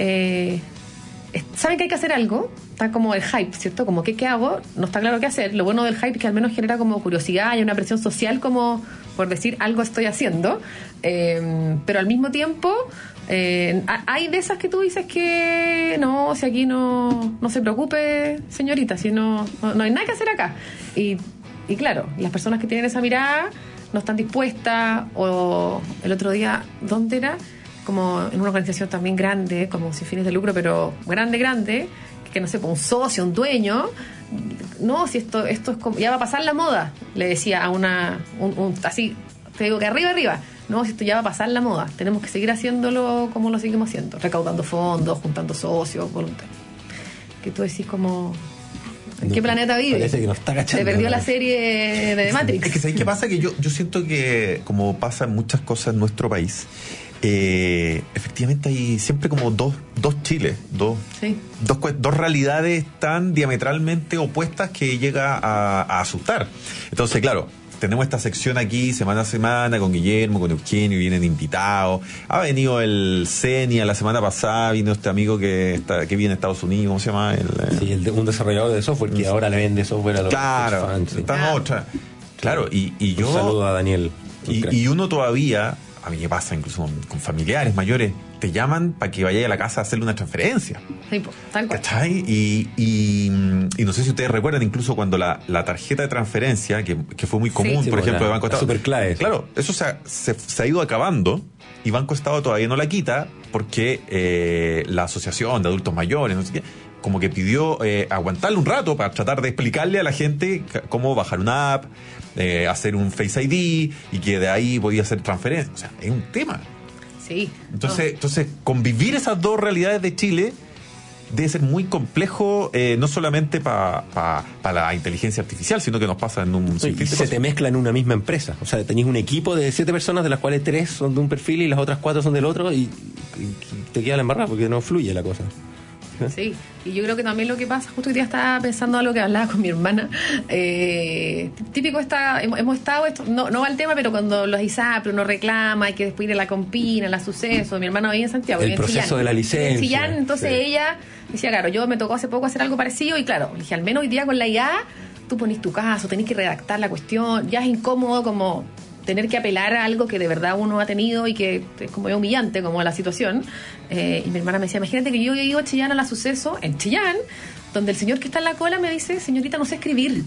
Eh, saben que hay que hacer algo, está como el hype, ¿cierto? Como ¿qué, qué hago? No está claro qué hacer. Lo bueno del hype es que al menos genera como curiosidad y una presión social como por decir algo estoy haciendo, eh, pero al mismo tiempo eh, hay de esas que tú dices que no, si aquí no, no se preocupe, señorita, si no, no, no hay nada que hacer acá. Y, y claro, las personas que tienen esa mirada no están dispuestas, o el otro día, ¿dónde era? Como en una organización también grande, como sin fines de lucro, pero grande, grande, que no sé, pues un socio, un dueño, no, si esto esto es como, ya va a pasar la moda, le decía a una, un, un, así, te digo que arriba, arriba, no, si esto ya va a pasar la moda, tenemos que seguir haciéndolo como lo seguimos haciendo, recaudando fondos, juntando socios, voluntarios. Que tú decís como... ¿En No, qué planeta vive? parece que no está cachando, Se perdió ¿no? la serie de The Matrix. Es que ¿sabes qué pasa? Que yo, yo siento que, como pasa en muchas cosas en nuestro país, eh, efectivamente hay siempre como dos, dos Chiles, dos, Sí. dos, cue- dos realidades tan diametralmente opuestas que llega a, a asustar. Entonces, claro, tenemos esta sección aquí semana a semana con Guillermo, con Eugenio, vienen invitados. Ha venido el Senia la semana pasada, vino este amigo que está, que viene de Estados Unidos, ¿cómo se llama? El, eh, Sí, el de- un desarrollador de software que ahora le vende software a los claro, fans. Sí. están Ah. otra. Claro, y, y yo... Un saludo a Daniel. un Y, crack. y uno todavía, a mí me pasa incluso con, con familiares mayores, te llaman para que vayas a la casa a hacerle una transferencia. Sí, pues, tal cual. ¿Cachai? Y, y, y no sé si ustedes recuerdan incluso cuando la, la tarjeta de transferencia, que, que fue muy común, sí, por sí, ejemplo, la, de Banco Estado. Super clave. Claro, eso se ha, se, se ha ido acabando y Banco Estado todavía no la quita porque eh, la Asociación de Adultos Mayores, no sé qué, como que pidió eh, aguantarle un rato para tratar de explicarle a la gente cómo bajar una app, eh, hacer un Face I D y que de ahí podía hacer transferencia. O sea, es un tema. Sí. Entonces, no. entonces convivir esas dos realidades de Chile debe ser muy complejo, eh, no solamente para pa, pa la inteligencia artificial, sino que nos pasa en un Sí, y se te mezcla en una misma empresa. O sea, tenés un equipo de siete personas, de las cuales tres son de un perfil y las otras cuatro son del otro, y, y te queda la embarrada porque no fluye la cosa. Sí, y yo creo que también lo que pasa, justo hoy día estaba pensando algo que hablaba con mi hermana, eh, típico está, hemos, hemos estado, esto no, no va al tema, pero cuando los I S A P R uno reclama, hay que después ir a la Compina, la Suceso, mi hermana vive en Santiago. El vive en proceso Chillán, de la licencia. En Chillán, entonces Sí. ella decía, claro, yo me tocó hace poco hacer algo parecido y claro, dije, al menos hoy día con la I A, tú ponís tu caso, tenés que redactar la cuestión, ya es incómodo como tener que apelar a algo que de verdad uno ha tenido y que es como humillante, como la situación. Eh, y mi hermana me decía, imagínate que yo he ido a Chillán a la Suceso, en Chillán, donde el señor que está en la cola me dice, señorita, no sé escribir.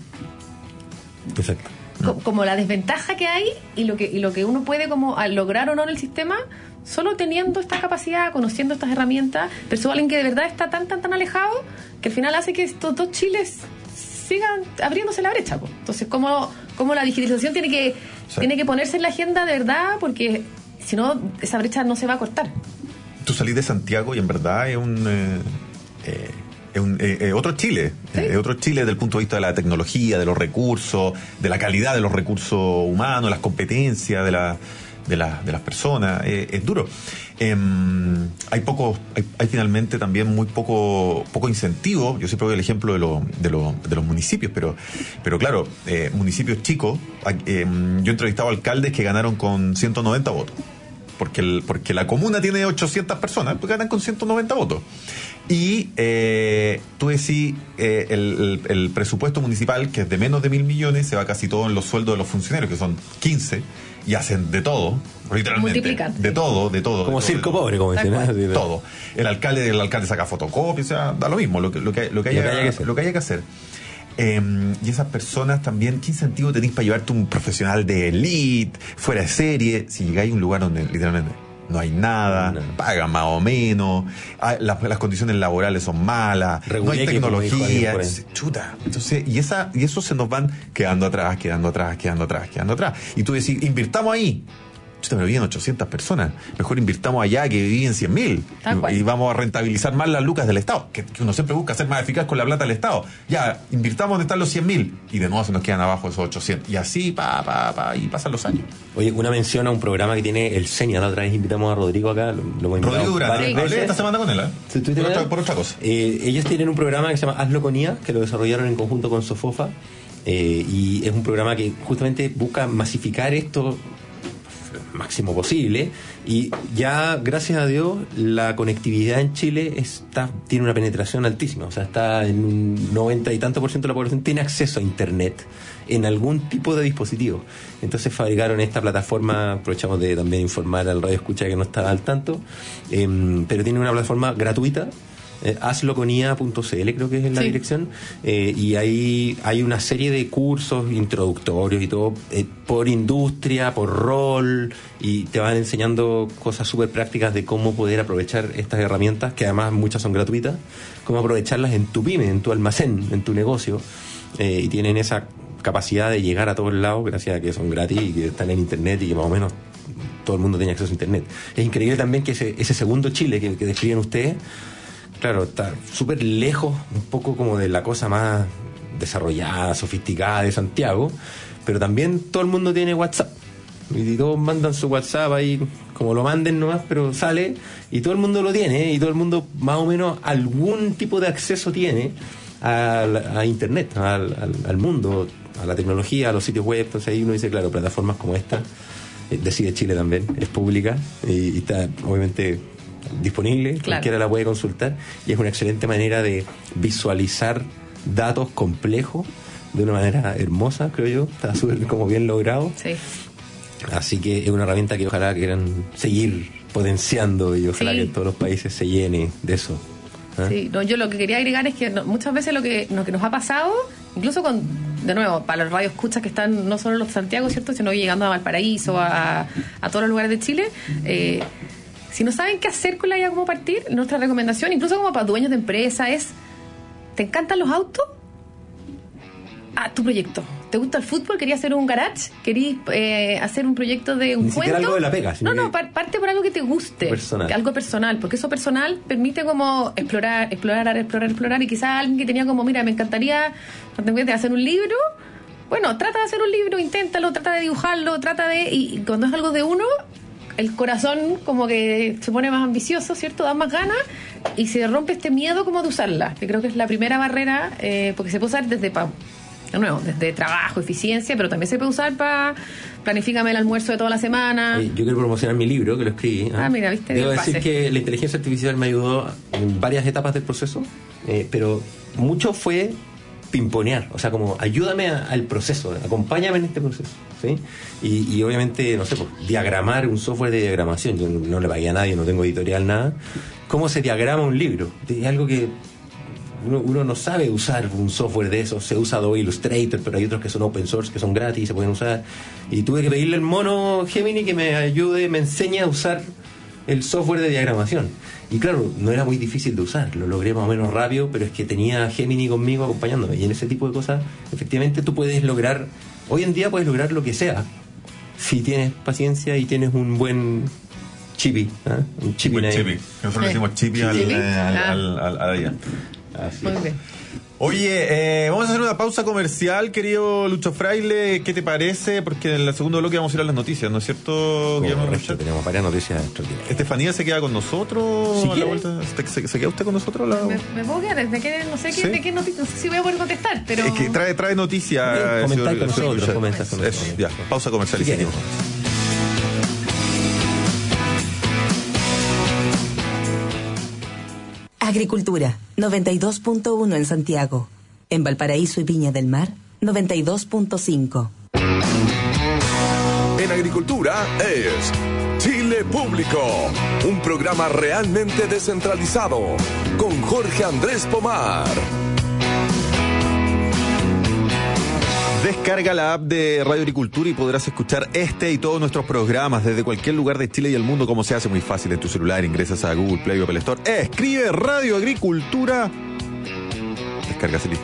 Exacto. Co- como la desventaja que hay y lo que, y lo que uno puede como al lograr o no en el sistema, solo teniendo esta capacidad, conociendo estas herramientas, pero eso es alguien que de verdad está tan, tan, tan alejado, que al final hace que estos dos Chiles sigan abriéndose la brecha. Pues. Entonces, ¿cómo, cómo la digitalización tiene que, sí. tiene que ponerse en la agenda de verdad? Porque si no, esa brecha no se va a cortar. Tú salís de Santiago y en verdad es un... Eh, eh, es un, eh, eh, otro Chile, ¿Sí? eh, otro Chile desde el punto de vista de la tecnología, de los recursos, de la calidad de los recursos humanos, las competencias de, la, de, la, de las personas. Eh, es duro. Eh, hay poco, hay, hay finalmente también muy poco, poco incentivo. Yo siempre doy el ejemplo de, lo, de, lo, de los municipios, pero, pero claro, eh, municipios chicos. Eh, yo he entrevistado alcaldes que ganaron con ciento noventa votos. Porque, el, porque la comuna tiene ochocientas personas, pues ganan con ciento noventa votos. Y eh, tú decís, eh, el, el, el presupuesto municipal, que es de menos de mil millones, se va casi todo en los sueldos de los funcionarios, que son quince, y hacen de todo, literalmente. Multiplican. De todo, de todo. Como de circo todo, pobre, como dicen. ¿No? Todo. El alcalde, el alcalde saca fotocopias, o sea, da lo mismo, lo que, lo que, lo que, haya, lo que haya que hacer. Lo que haya que hacer. Eh, y esas personas también, ¿qué incentivo tenéis para llevarte un profesional de elite, fuera de serie, si llegáis a un lugar donde literalmente no hay nada, no. pagan más o menos, las, las condiciones laborales son malas, Regulé no hay tecnología, chuta. Entonces, y esa y eso se nos van quedando atrás, quedando atrás, quedando atrás, quedando atrás. Y tú decís, invirtamos ahí. Chuta, pero viven ochocientas personas. Mejor invirtamos allá que viven cien mil. Y, y vamos a rentabilizar más las lucas del Estado. Que, que uno siempre busca ser más eficaz con la plata del Estado. Ya, invirtamos donde están los cien mil. Y de nuevo se nos quedan abajo esos ochocientos. Y así, pa, pa, pa, y pasan los años. Oye, una mención a un programa que tiene el Senia. La otra vez invitamos a Rodrigo acá. Lo, lo hemos Rodrigo Durán. Sí. Hablé esta semana con él, ¿eh? ¿Sí, por, otra, por otra cosa. Eh, ellos tienen un programa que se llama Hazlo con I A, que lo desarrollaron en conjunto con Sofofa. Eh, y es un programa que justamente busca masificar esto máximo posible, y ya gracias a Dios la conectividad en Chile está tiene una penetración altísima, o sea, está en un noventa y tanto por ciento de la población tiene acceso a internet en algún tipo de dispositivo. Entonces fabricaron esta plataforma, aprovechamos de también informar al radio escucha que no estaba al tanto, eh, pero tiene una plataforma gratuita, Eh, hazlo con I A punto c l creo que es la sí. dirección, eh, y ahí hay una serie de cursos introductorios y todo, eh, por industria, por rol, y te van enseñando cosas súper prácticas de cómo poder aprovechar estas herramientas, que además muchas son gratuitas, cómo aprovecharlas en tu pyme, en tu almacén, en tu negocio, eh, y tienen esa capacidad de llegar a todos lados gracias a que son gratis y que están en internet y que más o menos todo el mundo tiene acceso a internet. Es increíble también que ese, ese segundo Chile que, que describen ustedes, claro, está súper lejos un poco como de la cosa más desarrollada, sofisticada de Santiago, pero también todo el mundo tiene WhatsApp y todos mandan su WhatsApp ahí como lo manden nomás, pero sale y todo el mundo lo tiene, y todo el mundo más o menos algún tipo de acceso tiene a, a internet, al, al, al mundo, a la tecnología, a los sitios web. Entonces ahí uno dice, claro, plataformas como esta, eh, Decide Chile también, es pública y, y está obviamente disponible, claro. Cualquiera la puede consultar, y es una excelente manera de visualizar datos complejos de una manera hermosa, creo yo, está súper como bien logrado. Sí. Así que es una herramienta que ojalá quieran seguir potenciando y ojalá Sí. que en todos los países se llene de eso. ¿Ah? Sí, no, yo lo que quería agregar es que no, muchas veces lo que, lo que nos ha pasado, incluso con, de nuevo, para los radioescuchas que están no solo en los de Santiago, ¿cierto?, sino llegando a Valparaíso, a, a todos los lugares de Chile, eh, si no saben qué hacer con la idea, cómo partir, nuestra recomendación, incluso como para dueños de empresa, es: ¿te encantan los autos? Ah, tu proyecto. ¿Te gusta el fútbol? ¿Querías hacer un garage? ¿Querías eh, hacer un proyecto de un Ni cuento? siquiera algo de la pega, sino No, no, que- par- parte por algo que te guste. Personal. Algo personal, porque eso personal permite como explorar, explorar, explorar, explorar, y quizás alguien que tenía como, mira, me encantaría hacer un libro. Bueno, trata de hacer un libro, inténtalo, trata de dibujarlo, trata de... Y, y cuando es algo de uno, el corazón como que se pone más ambicioso, ¿cierto? Da más ganas y se rompe este miedo como de usarla, que creo que es la primera barrera, eh, porque se puede usar desde... Pa, de nuevo, desde trabajo, eficiencia, pero también se puede usar para planifícame el almuerzo de toda la semana. Eh, yo quiero promocionar mi libro, que lo escribí. Ah, mira, viste, Debo el decir pase. que la inteligencia artificial me ayudó en varias etapas del proceso, eh, pero mucho fue pimponear, o sea, como ayúdame a- al proceso, acompáñame en este proceso, ¿sí? Y, y obviamente, no sé, pues, diagramar un software de diagramación, yo no, no le pagué a nadie, no tengo editorial, nada. ¿Cómo se diagrama un libro? Es algo que uno, uno no sabe usar un software de esos. Se usa Adobe Illustrator, pero hay otros que son open source, que son gratis y se pueden usar. Y tuve que pedirle al mono Gemini que me ayude, me enseñe a usar el software de diagramación. Y claro, no era muy difícil de usar, lo logré más o menos rápido, pero es que tenía a Gemini conmigo acompañándome. Y en ese tipo de cosas, efectivamente tú puedes lograr, hoy en día puedes lograr lo que sea, si tienes paciencia y tienes un buen chipi, ¿eh? Un chipi. Buen ahí. chipi. Nosotros le decimos chipi al, Chipi. eh, al, Ah. al, al- a ella. Así Muy es. bien. Oye, eh, vamos a hacer una pausa comercial, querido Lucho Fraile. ¿Qué te parece? Porque en el segundo bloque vamos a ir a las noticias, ¿no es cierto, Guillermo Correcto, Rochet? tenemos varias noticias extraordinarias. Estefanía se queda con nosotros Si a la quiere. vuelta. ¿Se, se- se queda usted con nosotros? a La... Me, me puedo quedar desde que no sé qué, ¿Sí? de qué noticia, no sé si voy a poder contestar, pero Es que trae, trae noticias. Bien, eh, comentar señor- con señor nosotros, Rochet. comentar con Eso, nosotros. ya, pausa comercial y Si quiere. seguimos. Agricultura, noventa y dos punto uno en Santiago. En Valparaíso y Viña del Mar, noventa y dos punto cinco. En agricultura es Chile Público, un programa realmente descentralizado con Jorge Andrés Pomar. Descarga la app de Radio Agricultura y podrás escuchar este y todos nuestros programas desde cualquier lugar de Chile y el mundo, como se hace muy fácil en tu celular. Ingresas a Google Play o Apple Store, escribe Radio Agricultura, descargas y listo.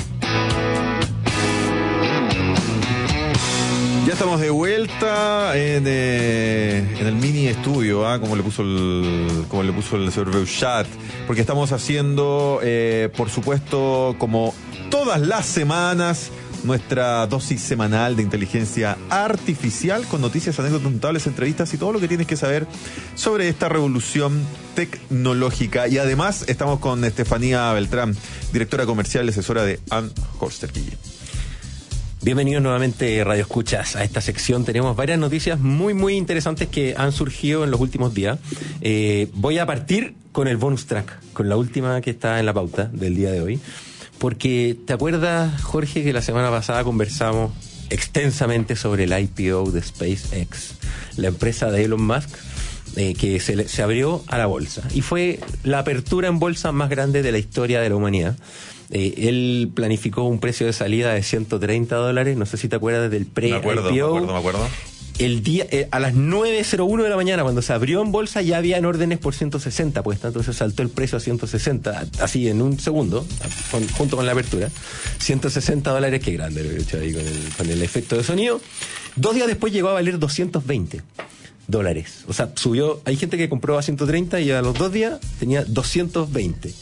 Ya estamos de vuelta en, eh, en el mini estudio, ¿ah? como le puso el, como le puso el señor Beuchat, porque estamos haciendo, eh, por supuesto, como todas las semanas, nuestra dosis semanal de inteligencia artificial con noticias, anécdotas notables, entrevistas y todo lo que tienes que saber sobre esta revolución tecnológica. Y además estamos con Estefanía Beltrán, directora comercial y asesora de Ann Horster Guille. Bienvenidos nuevamente, Radio Escuchas, a esta sección. Tenemos varias noticias muy, muy interesantes que han surgido en los últimos días. Eh, voy a partir con el bonus track, con la última que está en la pauta del día de hoy. Porque, ¿te acuerdas, Jorge, que la semana pasada conversamos extensamente sobre el I P O de SpaceX, la empresa de Elon Musk, eh, que se, le, se abrió a la bolsa? Y fue la apertura en bolsa más grande de la historia de la humanidad. Eh, él planificó un precio de salida de ciento treinta dólares, no sé si te acuerdas del pre-I P O. Me acuerdo, me acuerdo, me acuerdo. El día, eh, a las nueve cero uno de la mañana, cuando se abrió en bolsa, ya había en órdenes por ciento sesenta puestas, entonces saltó el precio a ciento sesenta, así en un segundo, con, junto con la apertura. ciento sesenta dólares, qué grande lo he hecho ahí con el, con el efecto de sonido. Dos días después llegó a valer doscientos veinte dólares. O sea, subió, hay gente que compró a ciento treinta y a los dos días tenía doscientos veinte.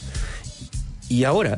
Y ahora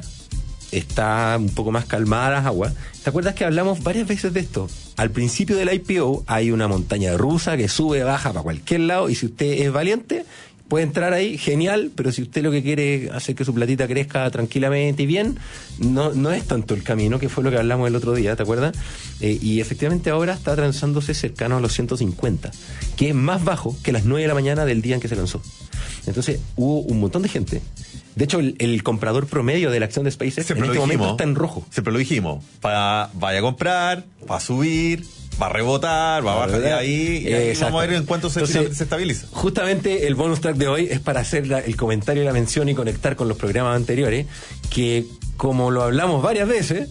está un poco más calmada las aguas. ¿Te acuerdas que hablamos varias veces de esto? Al principio del I P O hay una montaña rusa que sube, baja para cualquier lado, y si usted es valiente, puede entrar ahí, genial, pero si usted lo que quiere es hacer que su platita crezca tranquilamente y bien, no, no es tanto el camino, que fue lo que hablamos el otro día, ¿te acuerdas? Eh, y efectivamente ahora está transándose cercano a los ciento cincuenta, que es más bajo que las nueve de la mañana del día en que se lanzó. Entonces hubo un montón de gente. De hecho, el, el comprador promedio de la acción de SpaceX Siempre en este lo momento dijimos, está en rojo. Siempre lo dijimos. Pa, vaya a comprar, va a subir, va a rebotar, va a bajar de ahí, y ahí vamos a ver en cuánto se, Entonces, se estabiliza. Justamente el bonus track de hoy es para hacer la, el comentario y la mención y conectar con los programas anteriores, que como lo hablamos varias veces,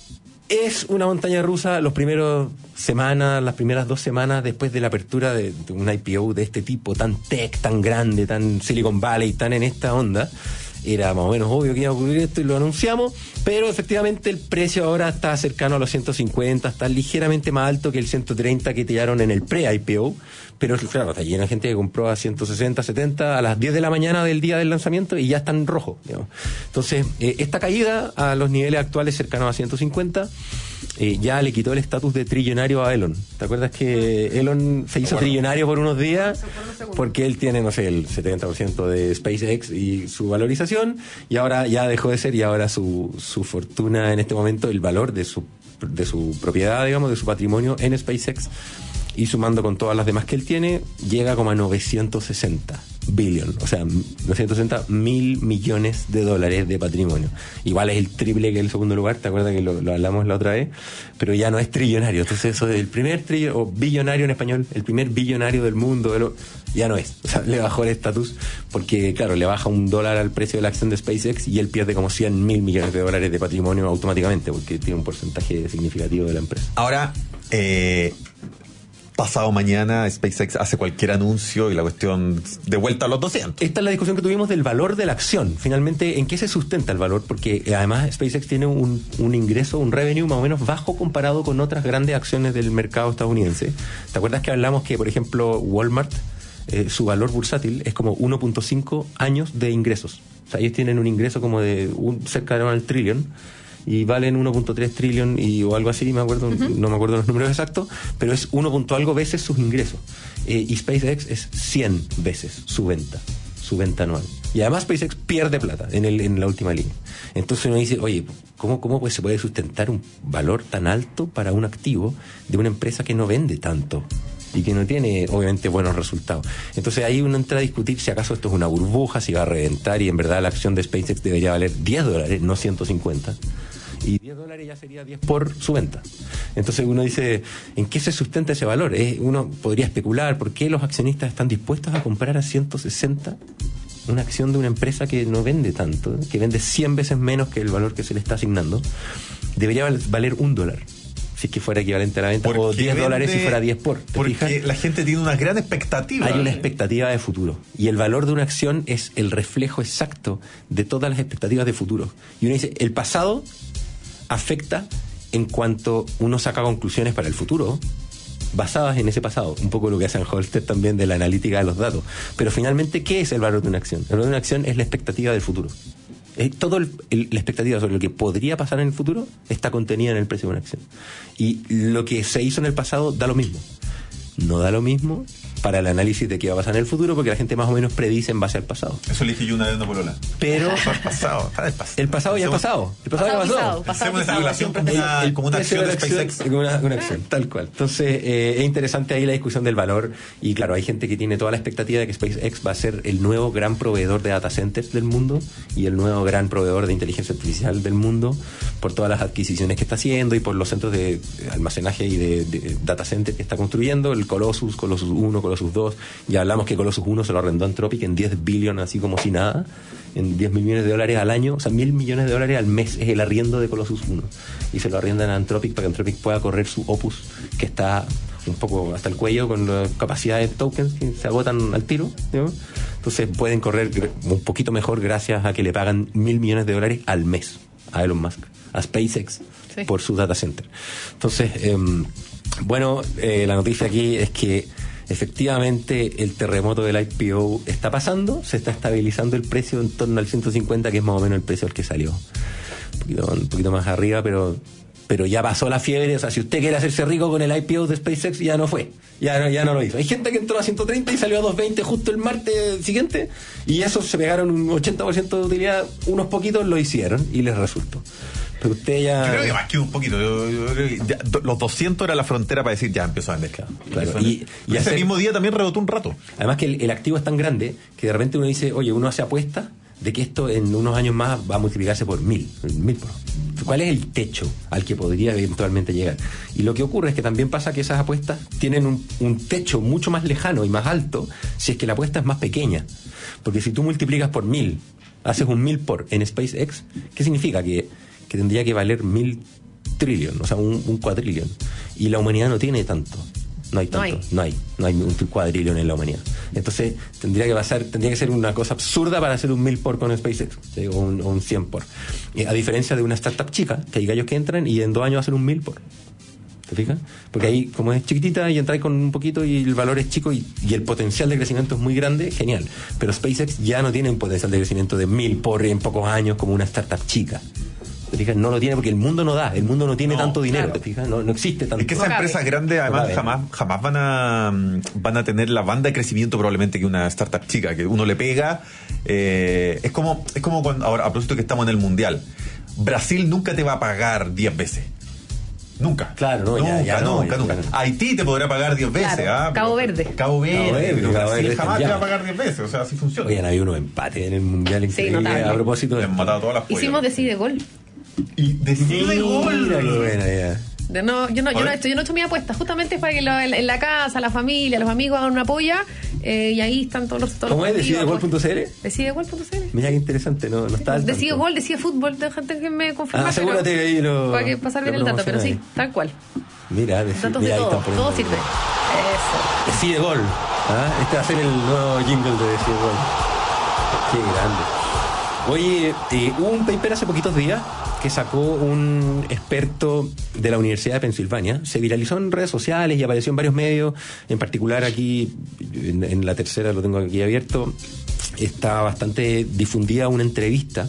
es una montaña rusa los primeros semanas, las primeras dos semanas después de la apertura de, de un I P O de este tipo, tan tech, tan grande, tan Silicon Valley, tan en esta onda. Era más o menos obvio que iba a ocurrir esto y lo anunciamos, pero efectivamente el precio ahora está cercano a los ciento cincuenta, está ligeramente más alto que el ciento treinta que tiraron en el pre-I P O, pero claro, está llena de gente que compró a ciento sesenta, setenta a las diez de la mañana del día del lanzamiento y ya están en rojo, digamos. Entonces, eh, esta caída a los niveles actuales cercanos a ciento cincuenta eh, ya le quitó el estatus de trillonario a Elon. ¿Te acuerdas que Elon se hizo trillonario por unos días? Porque él tiene, no sé, el setenta por ciento de SpaceX y su valorización, y ahora ya dejó de ser, y ahora su, su fortuna en este momento, el valor de su, de su propiedad, digamos, de su patrimonio en SpaceX, y sumando con todas las demás que él tiene, llega como a novecientos sesenta billion, o sea, novecientos sesenta mil millones de dólares de patrimonio. Igual es el triple que el segundo lugar, ¿te acuerdas que lo, lo hablamos la otra vez? Pero ya no es trillonario. Entonces eso del primer trillonario, o billonario en español, el primer billonario del mundo, de lo, ya no es. O sea, le bajó el estatus porque, claro, le baja un dólar al precio de la acción de SpaceX y él pierde como cien mil millones de dólares de patrimonio automáticamente porque tiene un porcentaje significativo de la empresa. Ahora, eh... pasado mañana SpaceX hace cualquier anuncio y la cuestión de vuelta a los doscientos. Esta es la discusión que tuvimos del valor de la acción. Finalmente, ¿en qué se sustenta el valor? Porque eh, además SpaceX tiene un, un ingreso, un revenue más o menos bajo comparado con otras grandes acciones del mercado estadounidense. ¿Te acuerdas que hablamos que, por ejemplo, Walmart, eh, su valor bursátil es como uno punto cinco años de ingresos? O sea, ellos tienen un ingreso como de un, cerca de un trillón, y valen uno punto tres trillón y, o algo así, me acuerdo, uh-huh. no me acuerdo los números exactos, pero es uno punto algo veces sus ingresos. Eh, y SpaceX es cien veces su venta, su venta anual. Y además SpaceX pierde plata en, el, en la última línea. Entonces uno dice, oye, ¿cómo, cómo pues se puede sustentar un valor tan alto para un activo de una empresa que no vende tanto y que no tiene, obviamente, buenos resultados? Entonces ahí uno entra a discutir si acaso esto es una burbuja, si va a reventar y en verdad la acción de SpaceX debería valer diez dólares, no ciento cincuenta. Y diez dólares ya sería diez por su venta. Entonces uno dice, ¿en qué se sustenta ese valor? Eh, uno podría especular por qué los accionistas están dispuestos a comprar a ciento sesenta una acción de una empresa que no vende tanto, que vende cien veces menos que el valor que se le está asignando. Debería valer un dólar si es que fuera equivalente a la venta, porque o diez dólares si fuera diez por. Porque fijas? La gente tiene una gran expectativa. Hay una expectativa de futuro. Y el valor de una acción es el reflejo exacto de todas las expectativas de futuro. Y uno dice, el pasado afecta en cuanto uno saca conclusiones para el futuro basadas en ese pasado, un poco lo que hace Holster también de la analítica de los datos. Pero finalmente, ¿qué es el valor de una acción? El valor de una acción es la expectativa del futuro. Eh, todo el, el, la expectativa sobre lo que podría pasar en el futuro está contenida en el precio de una acción. Y lo que se hizo en el pasado da lo mismo. No da lo mismo para el análisis de qué va a pasar en el futuro, porque la gente más o menos predice en base al pasado. Eso le dije yo una vez a una polola. Pero el pasado, está del pasado. El pasado ya ha pasado. El pasado, pasado ya pasó. Pasado, pasado, esta relación como una, el, como una acción de SpaceX. Como una, una acción, tal cual. Entonces, eh, es interesante ahí la discusión del valor. Y claro, hay gente que tiene toda la expectativa de que SpaceX va a ser el nuevo gran proveedor de data centers del mundo y el nuevo gran proveedor de inteligencia artificial del mundo, por todas las adquisiciones que está haciendo y por los centros de almacenaje y de, de data center que está construyendo, el Colossus, Colossus uno, Colossus dos. Ya hablamos que Colossus uno se lo arrendó a Anthropic en diez billones, así como si nada, en diez mil millones de dólares al año, o sea, mil millones de dólares al mes es el arriendo de Colossus uno. Y se lo arriendan a Anthropic para que Anthropic pueda correr su Opus, que está un poco hasta el cuello con la capacidad de tokens que se agotan al tiro, ¿no? Entonces pueden correr un poquito mejor gracias a que le pagan mil millones de dólares al mes a Elon Musk, a SpaceX, sí, por su data center. Entonces, eh, bueno, eh, la noticia aquí es que efectivamente el terremoto del I P O está pasando, se está estabilizando el precio en torno al ciento cincuenta, que es más o menos el precio al que salió. Un poquito, un poquito más arriba, pero pero ya pasó la fiebre. O sea, si usted quiere hacerse rico con el I P O de SpaceX, ya no fue, ya no, ya no lo hizo. Hay gente que entró a ciento treinta y salió a doscientos veinte justo el martes siguiente, y esos se pegaron un ochenta por ciento de utilidad. Unos poquitos lo hicieron y les resultó. Pero usted ya... Yo creo que más que un poquito. Yo, yo creo que ya, los doscientos era la frontera para decir ya empezó a vender. Claro. Y, y ese hacer... mismo día también rebotó un rato. Además que el, el activo es tan grande que de repente uno dice, oye, uno hace apuesta de que esto en unos años más va a multiplicarse por mil, mil por. cuál es el techo al que podría eventualmente llegar. Y lo que ocurre es que también pasa que esas apuestas tienen un, un techo mucho más lejano y más alto si es que la apuesta es más pequeña. Porque si tú multiplicas por mil, haces un mil por en SpaceX, ¿qué significa? Que, que tendría que valer mil trillón, o sea, un, un cuatrillón. Y la humanidad no tiene tanto. No hay tanto, no hay, no hay, no hay un cuadrillón en la humanidad. Entonces tendría que pasar, tendría que ser una cosa absurda para hacer un mil por con SpaceX, ¿sí? o, un, o un cien por. Eh, a diferencia de una startup chica, que hay gallos que entran y en dos años hacen un mil por. ¿Te fijas? Porque ahí, como es chiquitita y entráis con un poquito y el valor es chico y, y el potencial de crecimiento es muy grande, genial. Pero SpaceX ya no tiene un potencial de crecimiento de mil por en pocos años como una startup chica. ¿Te fijas? No lo tiene porque el mundo no da, el mundo no tiene no, tanto dinero, claro. ¿Te fijas? No, no existe tanto. Es que esas no empresas grandes además no jamás, jamás van a van a tener la banda de crecimiento probablemente que una startup chica, que uno le pega. Eh, es como, es como cuando, ahora, a propósito que estamos en el Mundial, Brasil nunca te va a pagar diez veces. Nunca. Claro, no, nunca, ya, ya no, nunca, ya, nunca. Ya. Haití te podrá pagar diez veces. Claro, ¿ah? Cabo Verde. Cabo Verde. Cabo Verde, pero Cabo Brasil Verde jamás ya. te va a pagar diez veces. O sea, así funciona. Oigan, había unos empates en el Mundial increíble. Sí, a propósito de Le han matado todas las pollas. Hicimos decide gol. Y decide gol. Mira qué buena idea. De no, yo no, yo no he hecho, yo no he hecho mi apuesta, justamente es para que lo, en, en la casa, la familia, los amigos hagan una polla, eh, y ahí están todos los todos ¿Cómo los es? ¿decide gol punto c l? decide gol punto c l. Mira qué interesante, no, no está al Decide tanto. gol, decide fútbol, déjate que me confirme. Ah, asegúrate que ahí lo. Para que pasar bien el dato, pero sí, tal cual. Mira, decide, Datos mira, de ahí todo, están todo poniendo. sirve. Eso. Decide gol. ¿Ah? Este va a ser el nuevo jingle de Decide gol. Qué grande. Oye, eh, hubo un paper hace poquitos días que sacó un experto de la Universidad de Pensilvania. Se viralizó en redes sociales y apareció en varios medios. En particular aquí, en, en la tercera lo tengo aquí abierto, está bastante difundida una entrevista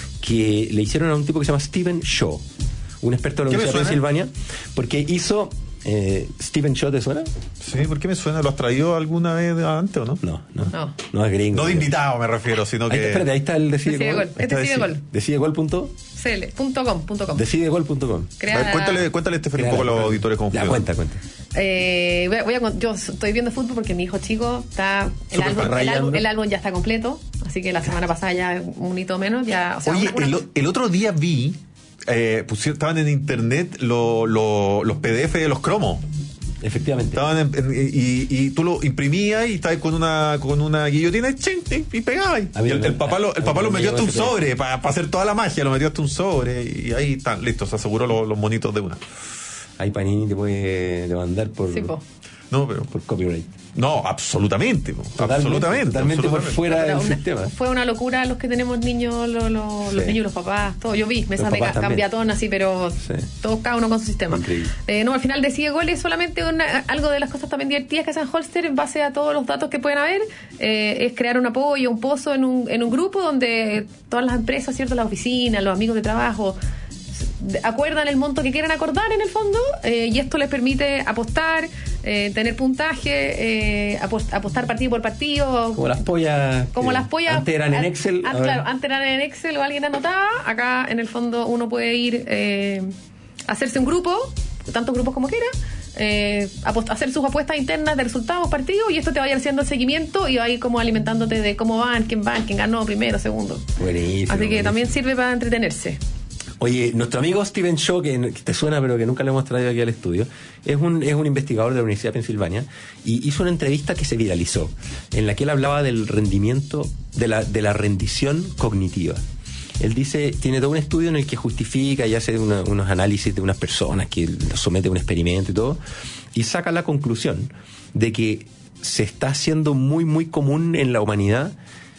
que le hicieron a un tipo que se llama Stephen Shaw, un experto de la Universidad de Pensilvania, porque hizo... Eh, ¿Stephen Shaw te suena? Sí, ¿por qué me suena? ¿Lo has traído alguna vez antes o no? No, no. No, no es gringo. No de invitado me refiero, sino que... Ahí está, espérate, ahí está el Decide, Decide Gol. Gol. Este decide Decide- gol. Decidegol punto C L, punto com, punto com. decidegol punto com. A ver, cuéntale, cuéntale Estefan, un poco a los auditores cómo Ya, funciona. cuenta, cuenta. Eh, voy a- voy a con- yo estoy viendo fútbol porque mi hijo chico está el Súper álbum, el, rayando. álbum, el álbum ya está completo, así que la semana pasada ya un hito menos ya, o sea, Oye, una- una- el, o- el otro día vi, eh, pusieron- estaban en internet lo- lo- los P D F de los cromos. Efectivamente. Estaban en- en- y, y tú lo imprimías y estabas con una con una guillotina y, chin, y, y pegabas. A mí Y el, me- el papá lo, el a papá mí lo me metió hasta llegó un ese sobre para hacer toda la magia, lo metió hasta un sobre y ahí están listos, se aseguró los, los monitos de una. Ahí Panini te puede demandar por, Sí, po. No, pero por copyright. no, absolutamente, po, Totalmente, absolutamente, Totalmente por absolutamente. fuera Pero del una- sistema. Fue una locura los que tenemos niños, lo- lo- Sí. los niños y los papás, todo. Yo vi, mesas Los de papás ca- también. cambiatón así, pero Sí. todos cada uno con su sistema. Increíble. Eh, no, al final Decide Gol es solamente una- algo de las cosas también divertidas que hacen Holster en base a todos los datos que pueden haber. Eh, es crear un apoyo, un pozo en un, en un grupo donde todas las empresas, ¿cierto? Las oficinas, los amigos de trabajo de- acuerdan el monto que quieran acordar en el fondo, eh, y esto les permite apostar, eh, tener puntaje, eh, apos- apostar partido por partido. Como las pollas. Como que las pollas. Antes eran en an- Excel. an- ahora- claro, antes eran en Excel o alguien anotaba. Acá, en el fondo, uno puede ir eh, hacerse un grupo, tantos grupos como quiera, eh, apost- hacer sus apuestas internas de resultados, partidos, y esto te va a ir haciendo el seguimiento y va a ir como alimentándote de cómo van, quién van, quién ganó primero, segundo. Buenísimo. Así que buenísimo. también sirve para entretenerse. Oye, nuestro amigo Stephen Shaw, que, que te suena pero que nunca le hemos traído aquí al estudio, es un, es un investigador de la Universidad de Pensilvania y hizo una entrevista que se viralizó, en la que él hablaba del rendimiento, de la, de la rendición cognitiva. Él dice, tiene todo un estudio en el que justifica y hace una- unos análisis de unas personas que los somete a un experimento y todo, y saca la conclusión de que se está haciendo muy, muy común en la humanidad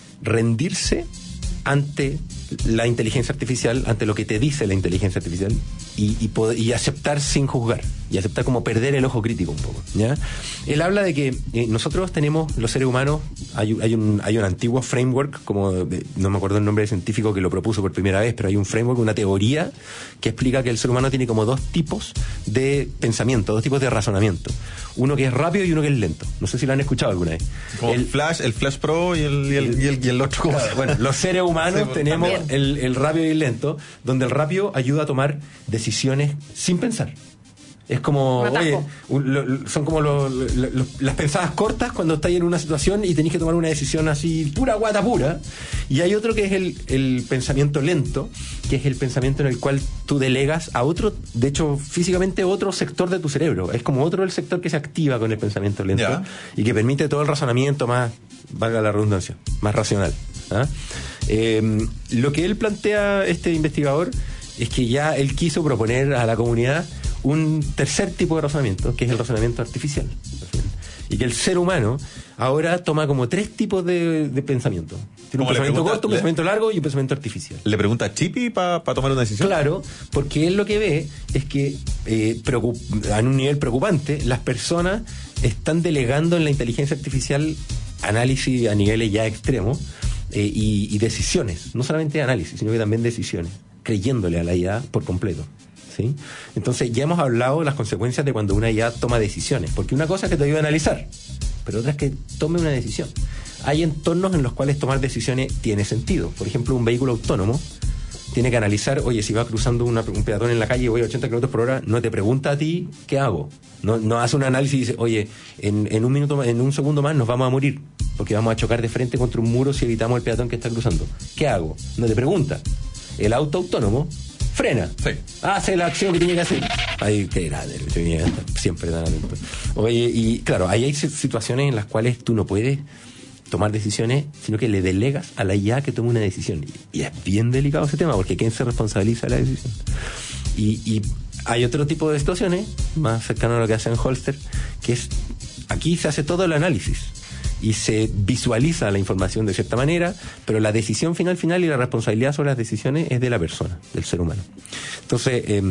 rendirse ante la inteligencia artificial, ante lo que te dice la inteligencia artificial, y, y, poder- y aceptar sin juzgar, y aceptar como perder el ojo crítico un poco, ¿ya? Él habla de que eh, nosotros tenemos, los seres humanos, hay, hay, un, hay un antiguo framework, como de- no me acuerdo el nombre del científico que lo propuso por primera vez, pero hay un framework, una teoría que explica que el ser humano tiene como dos tipos de pensamiento, dos tipos de razonamiento, uno que es rápido y uno que es lento. No sé si lo han escuchado alguna vez. Como el El- Flash, el Flash Pro y el, y el, y el, y el otro. ¿cómo se llama? bueno, los seres humanos Sí, pues, tenemos también. el, el rápido y el lento, donde el rápido ayuda a tomar decisiones sin pensar. Es como, Un oye, atajo. un- lo- lo- son como lo- lo- lo- las pensadas cortas cuando estáis en una situación y tenéis que tomar una decisión así, pura guata pura. Y hay otro que es el, el pensamiento lento, que es el pensamiento en el cual tú delegas a otro, de hecho, físicamente otro sector de tu cerebro. Es como otro el sector que se activa con el pensamiento lento Ya. y que permite todo el razonamiento más, valga la redundancia, más racional. ¿Ah? Eh, lo que él plantea, este investigador, es que ya él quiso proponer a la comunidad un tercer tipo de razonamiento, que es el razonamiento artificial. Y que el ser humano ahora toma como tres tipos de, de pensamiento. Tiene un Como le pensamiento pregunta- corto, un le- pensamiento largo y un pensamiento artificial. ¿Le pregunta a Chippy para tomar una decisión? Claro, porque él lo que ve es que eh, preocup- a un nivel preocupante las personas están delegando en la inteligencia artificial análisis a niveles ya extremos eh, y, y decisiones, no solamente análisis, sino que también decisiones, creyéndole a la I A por completo. ¿Sí? Entonces ya hemos hablado de las consecuencias de cuando una I A toma decisiones, porque una cosa es que te ayude a analizar, pero otra es que tome una decisión. Hay entornos en los cuales tomar decisiones tiene sentido. Por ejemplo, un vehículo autónomo tiene que analizar, oye, si va cruzando una- un peatón en la calle y voy a ochenta kilómetros por hora, no te pregunta a ti qué hago. No, no hace un análisis y dice, oye, en, en un minuto, en un segundo más nos vamos a morir, porque vamos a chocar de frente contra un muro si evitamos el peatón que está cruzando. ¿Qué hago? No te pregunta. El auto autónomo frena, Sí. hace la acción que tiene que hacer. Ay, qué grande, yo tenía que estar siempre tan atento. Oye, y claro, ahí hay situaciones en las cuales tú no puedes tomar decisiones, sino que le delegas a la I A que tome una decisión. Y, y es bien delicado ese tema, porque ¿quién se responsabiliza de la decisión? Y, y hay otro tipo de situaciones, más cercano a lo que hace en Holster, que es, aquí se hace todo el análisis y se visualiza la información de cierta manera, pero la decisión final final y la responsabilidad sobre las decisiones es de la persona, del ser humano. Entonces, eh,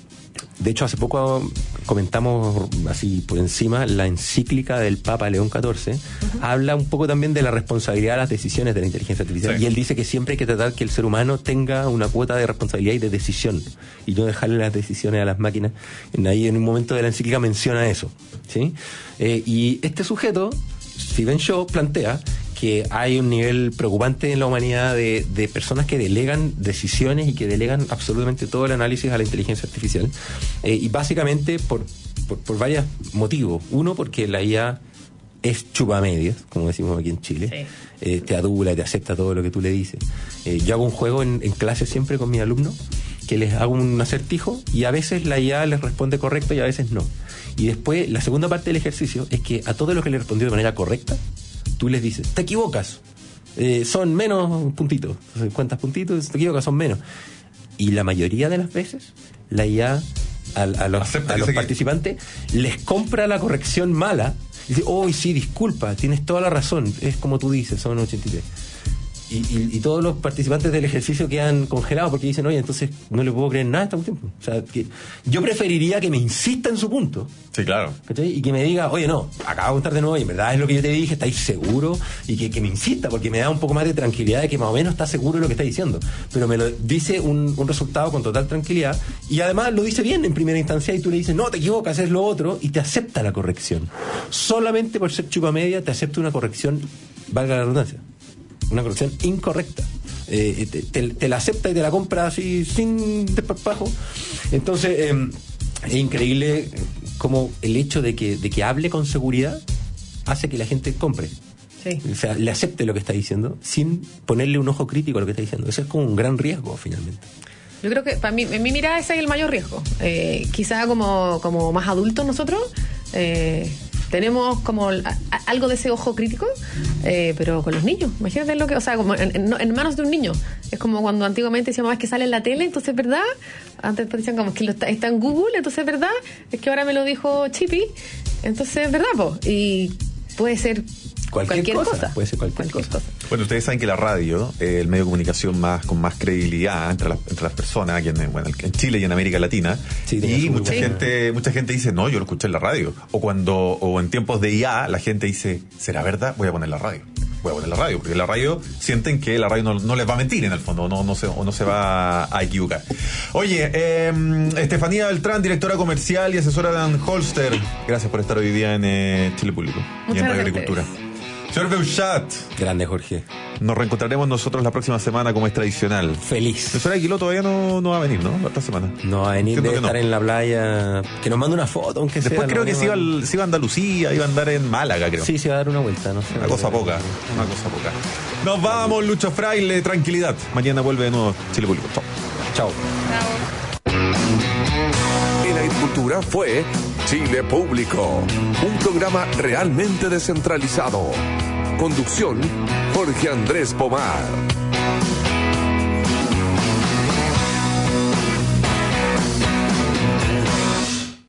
de hecho, hace poco comentamos así por encima la encíclica del Papa León catorce. Uh-huh. Habla un poco también de la responsabilidad de las decisiones de la inteligencia artificial. Sí. Y él dice que siempre hay que tratar que el ser humano tenga una cuota de responsabilidad y de decisión, y no dejarle las decisiones a las máquinas. En ahí en un momento de la encíclica menciona eso, ¿sí? Eh, y este sujeto, Stephen Shaw, plantea que hay un nivel preocupante en la humanidad de, de personas que delegan decisiones y que delegan absolutamente todo el análisis a la inteligencia artificial. Eh, y básicamente por, por, por varios motivos. Uno, porque la I A es chupamedias, como decimos aquí en Chile. Sí. Eh, te adula y te acepta todo lo que tú le dices. Eh, yo hago un juego en, en clase siempre con mis alumnos, que les hago un acertijo y a veces la I A les responde correcto y a veces no. Y después, la segunda parte del ejercicio es que a todos los que le respondió de manera correcta, tú les dices, te equivocas, eh, son menos puntitos. Entonces, ¿cuántos puntitos? Te equivocas, son menos. Y la mayoría de las veces, la I A a, a los, a los participantes que... les compra la corrección mala. Y dice, oh, sí, disculpa, tienes toda la razón, es como tú dices, son ochenta y tres. Y, y, y todos los participantes del ejercicio quedan congelados porque dicen, oye, entonces no le puedo creer nada a este tiempo. O sea, que yo preferiría que me insista en su punto. Sí, claro. ¿Cachai? Y que me diga, oye, no, acabo de contar de nuevo y en verdad es lo que yo te dije, ¿estáis seguro? Y que, que me insista, porque me da un poco más de tranquilidad de que más o menos está seguro de lo que está diciendo. Pero me lo dice un, un resultado con total tranquilidad y además lo dice bien en primera instancia y tú le dices, no, te equivocas, es lo otro, y te acepta la corrección. Solamente por ser chupamedia te acepta una corrección, valga la redundancia, una corrección incorrecta. Eh, te, te, te la acepta y te la compra así sin desparpajo. Entonces eh, es increíble como el hecho de que, de que hable con seguridad hace que la gente compre. Sí. O sea, le acepte lo que está diciendo sin ponerle un ojo crítico a lo que está diciendo. Eso es como un gran riesgo finalmente. Yo creo que para mí, en mi mirada ese es el mayor riesgo. Eh, quizá como, como más adultos nosotros eh, tenemos como a, a, algo de ese ojo crítico, eh, pero con los niños, imagínate lo que, o sea, como en, en, en manos de un niño. Es como cuando antiguamente decíamos, es que sale en la tele, entonces es verdad. Antes decían como, es que lo está, está en Google, entonces es verdad. Es que ahora me lo dijo Chippy, entonces es verdad, po. Y puede ser Cualquier, cualquier cosa, cosa. Puede ser cualquier, cualquier cosa. cosa. Bueno, ustedes saben que la radio, eh, el medio de comunicación más con más credibilidad entre, la, entre las personas aquí en, bueno, en Chile y en América Latina. Sí, y mucha buena. gente mucha gente dice, no, yo lo escuché en la radio. O cuando o en tiempos de I A, la gente dice, ¿será verdad? Voy a poner la radio. Voy a poner la radio, porque la radio sienten que la radio no, no les va a mentir en el fondo, no, no, se, no se va a equivocar. Oye, eh, Estefanía Beltrán, directora comercial y asesora de Holster, gracias por estar hoy día en eh, Chile Público Muchas y en Radio Agricultura. Señor Beuchat. Grande, Jorge. Nos reencontraremos nosotros la próxima semana como es tradicional. Feliz. El señor Aguiló todavía no, no va a venir, ¿no? Esta semana. No va a venir, Entiendo de que no. estar en la playa. Que nos mande una foto, aunque sea. Después la creo que se iba, mañana. al- se iba a Andalucía, iba a andar en Málaga, creo. Sí, se va a dar una vuelta, no sé. Una cosa poca, una cosa poca. Nos vamos, Lucho Fraile, tranquilidad. Mañana vuelve de nuevo Chile Público. Chao. Chao. En Agricultura fue Chile Público, un programa realmente descentralizado. Conducción, Jorge Andrés Pomar.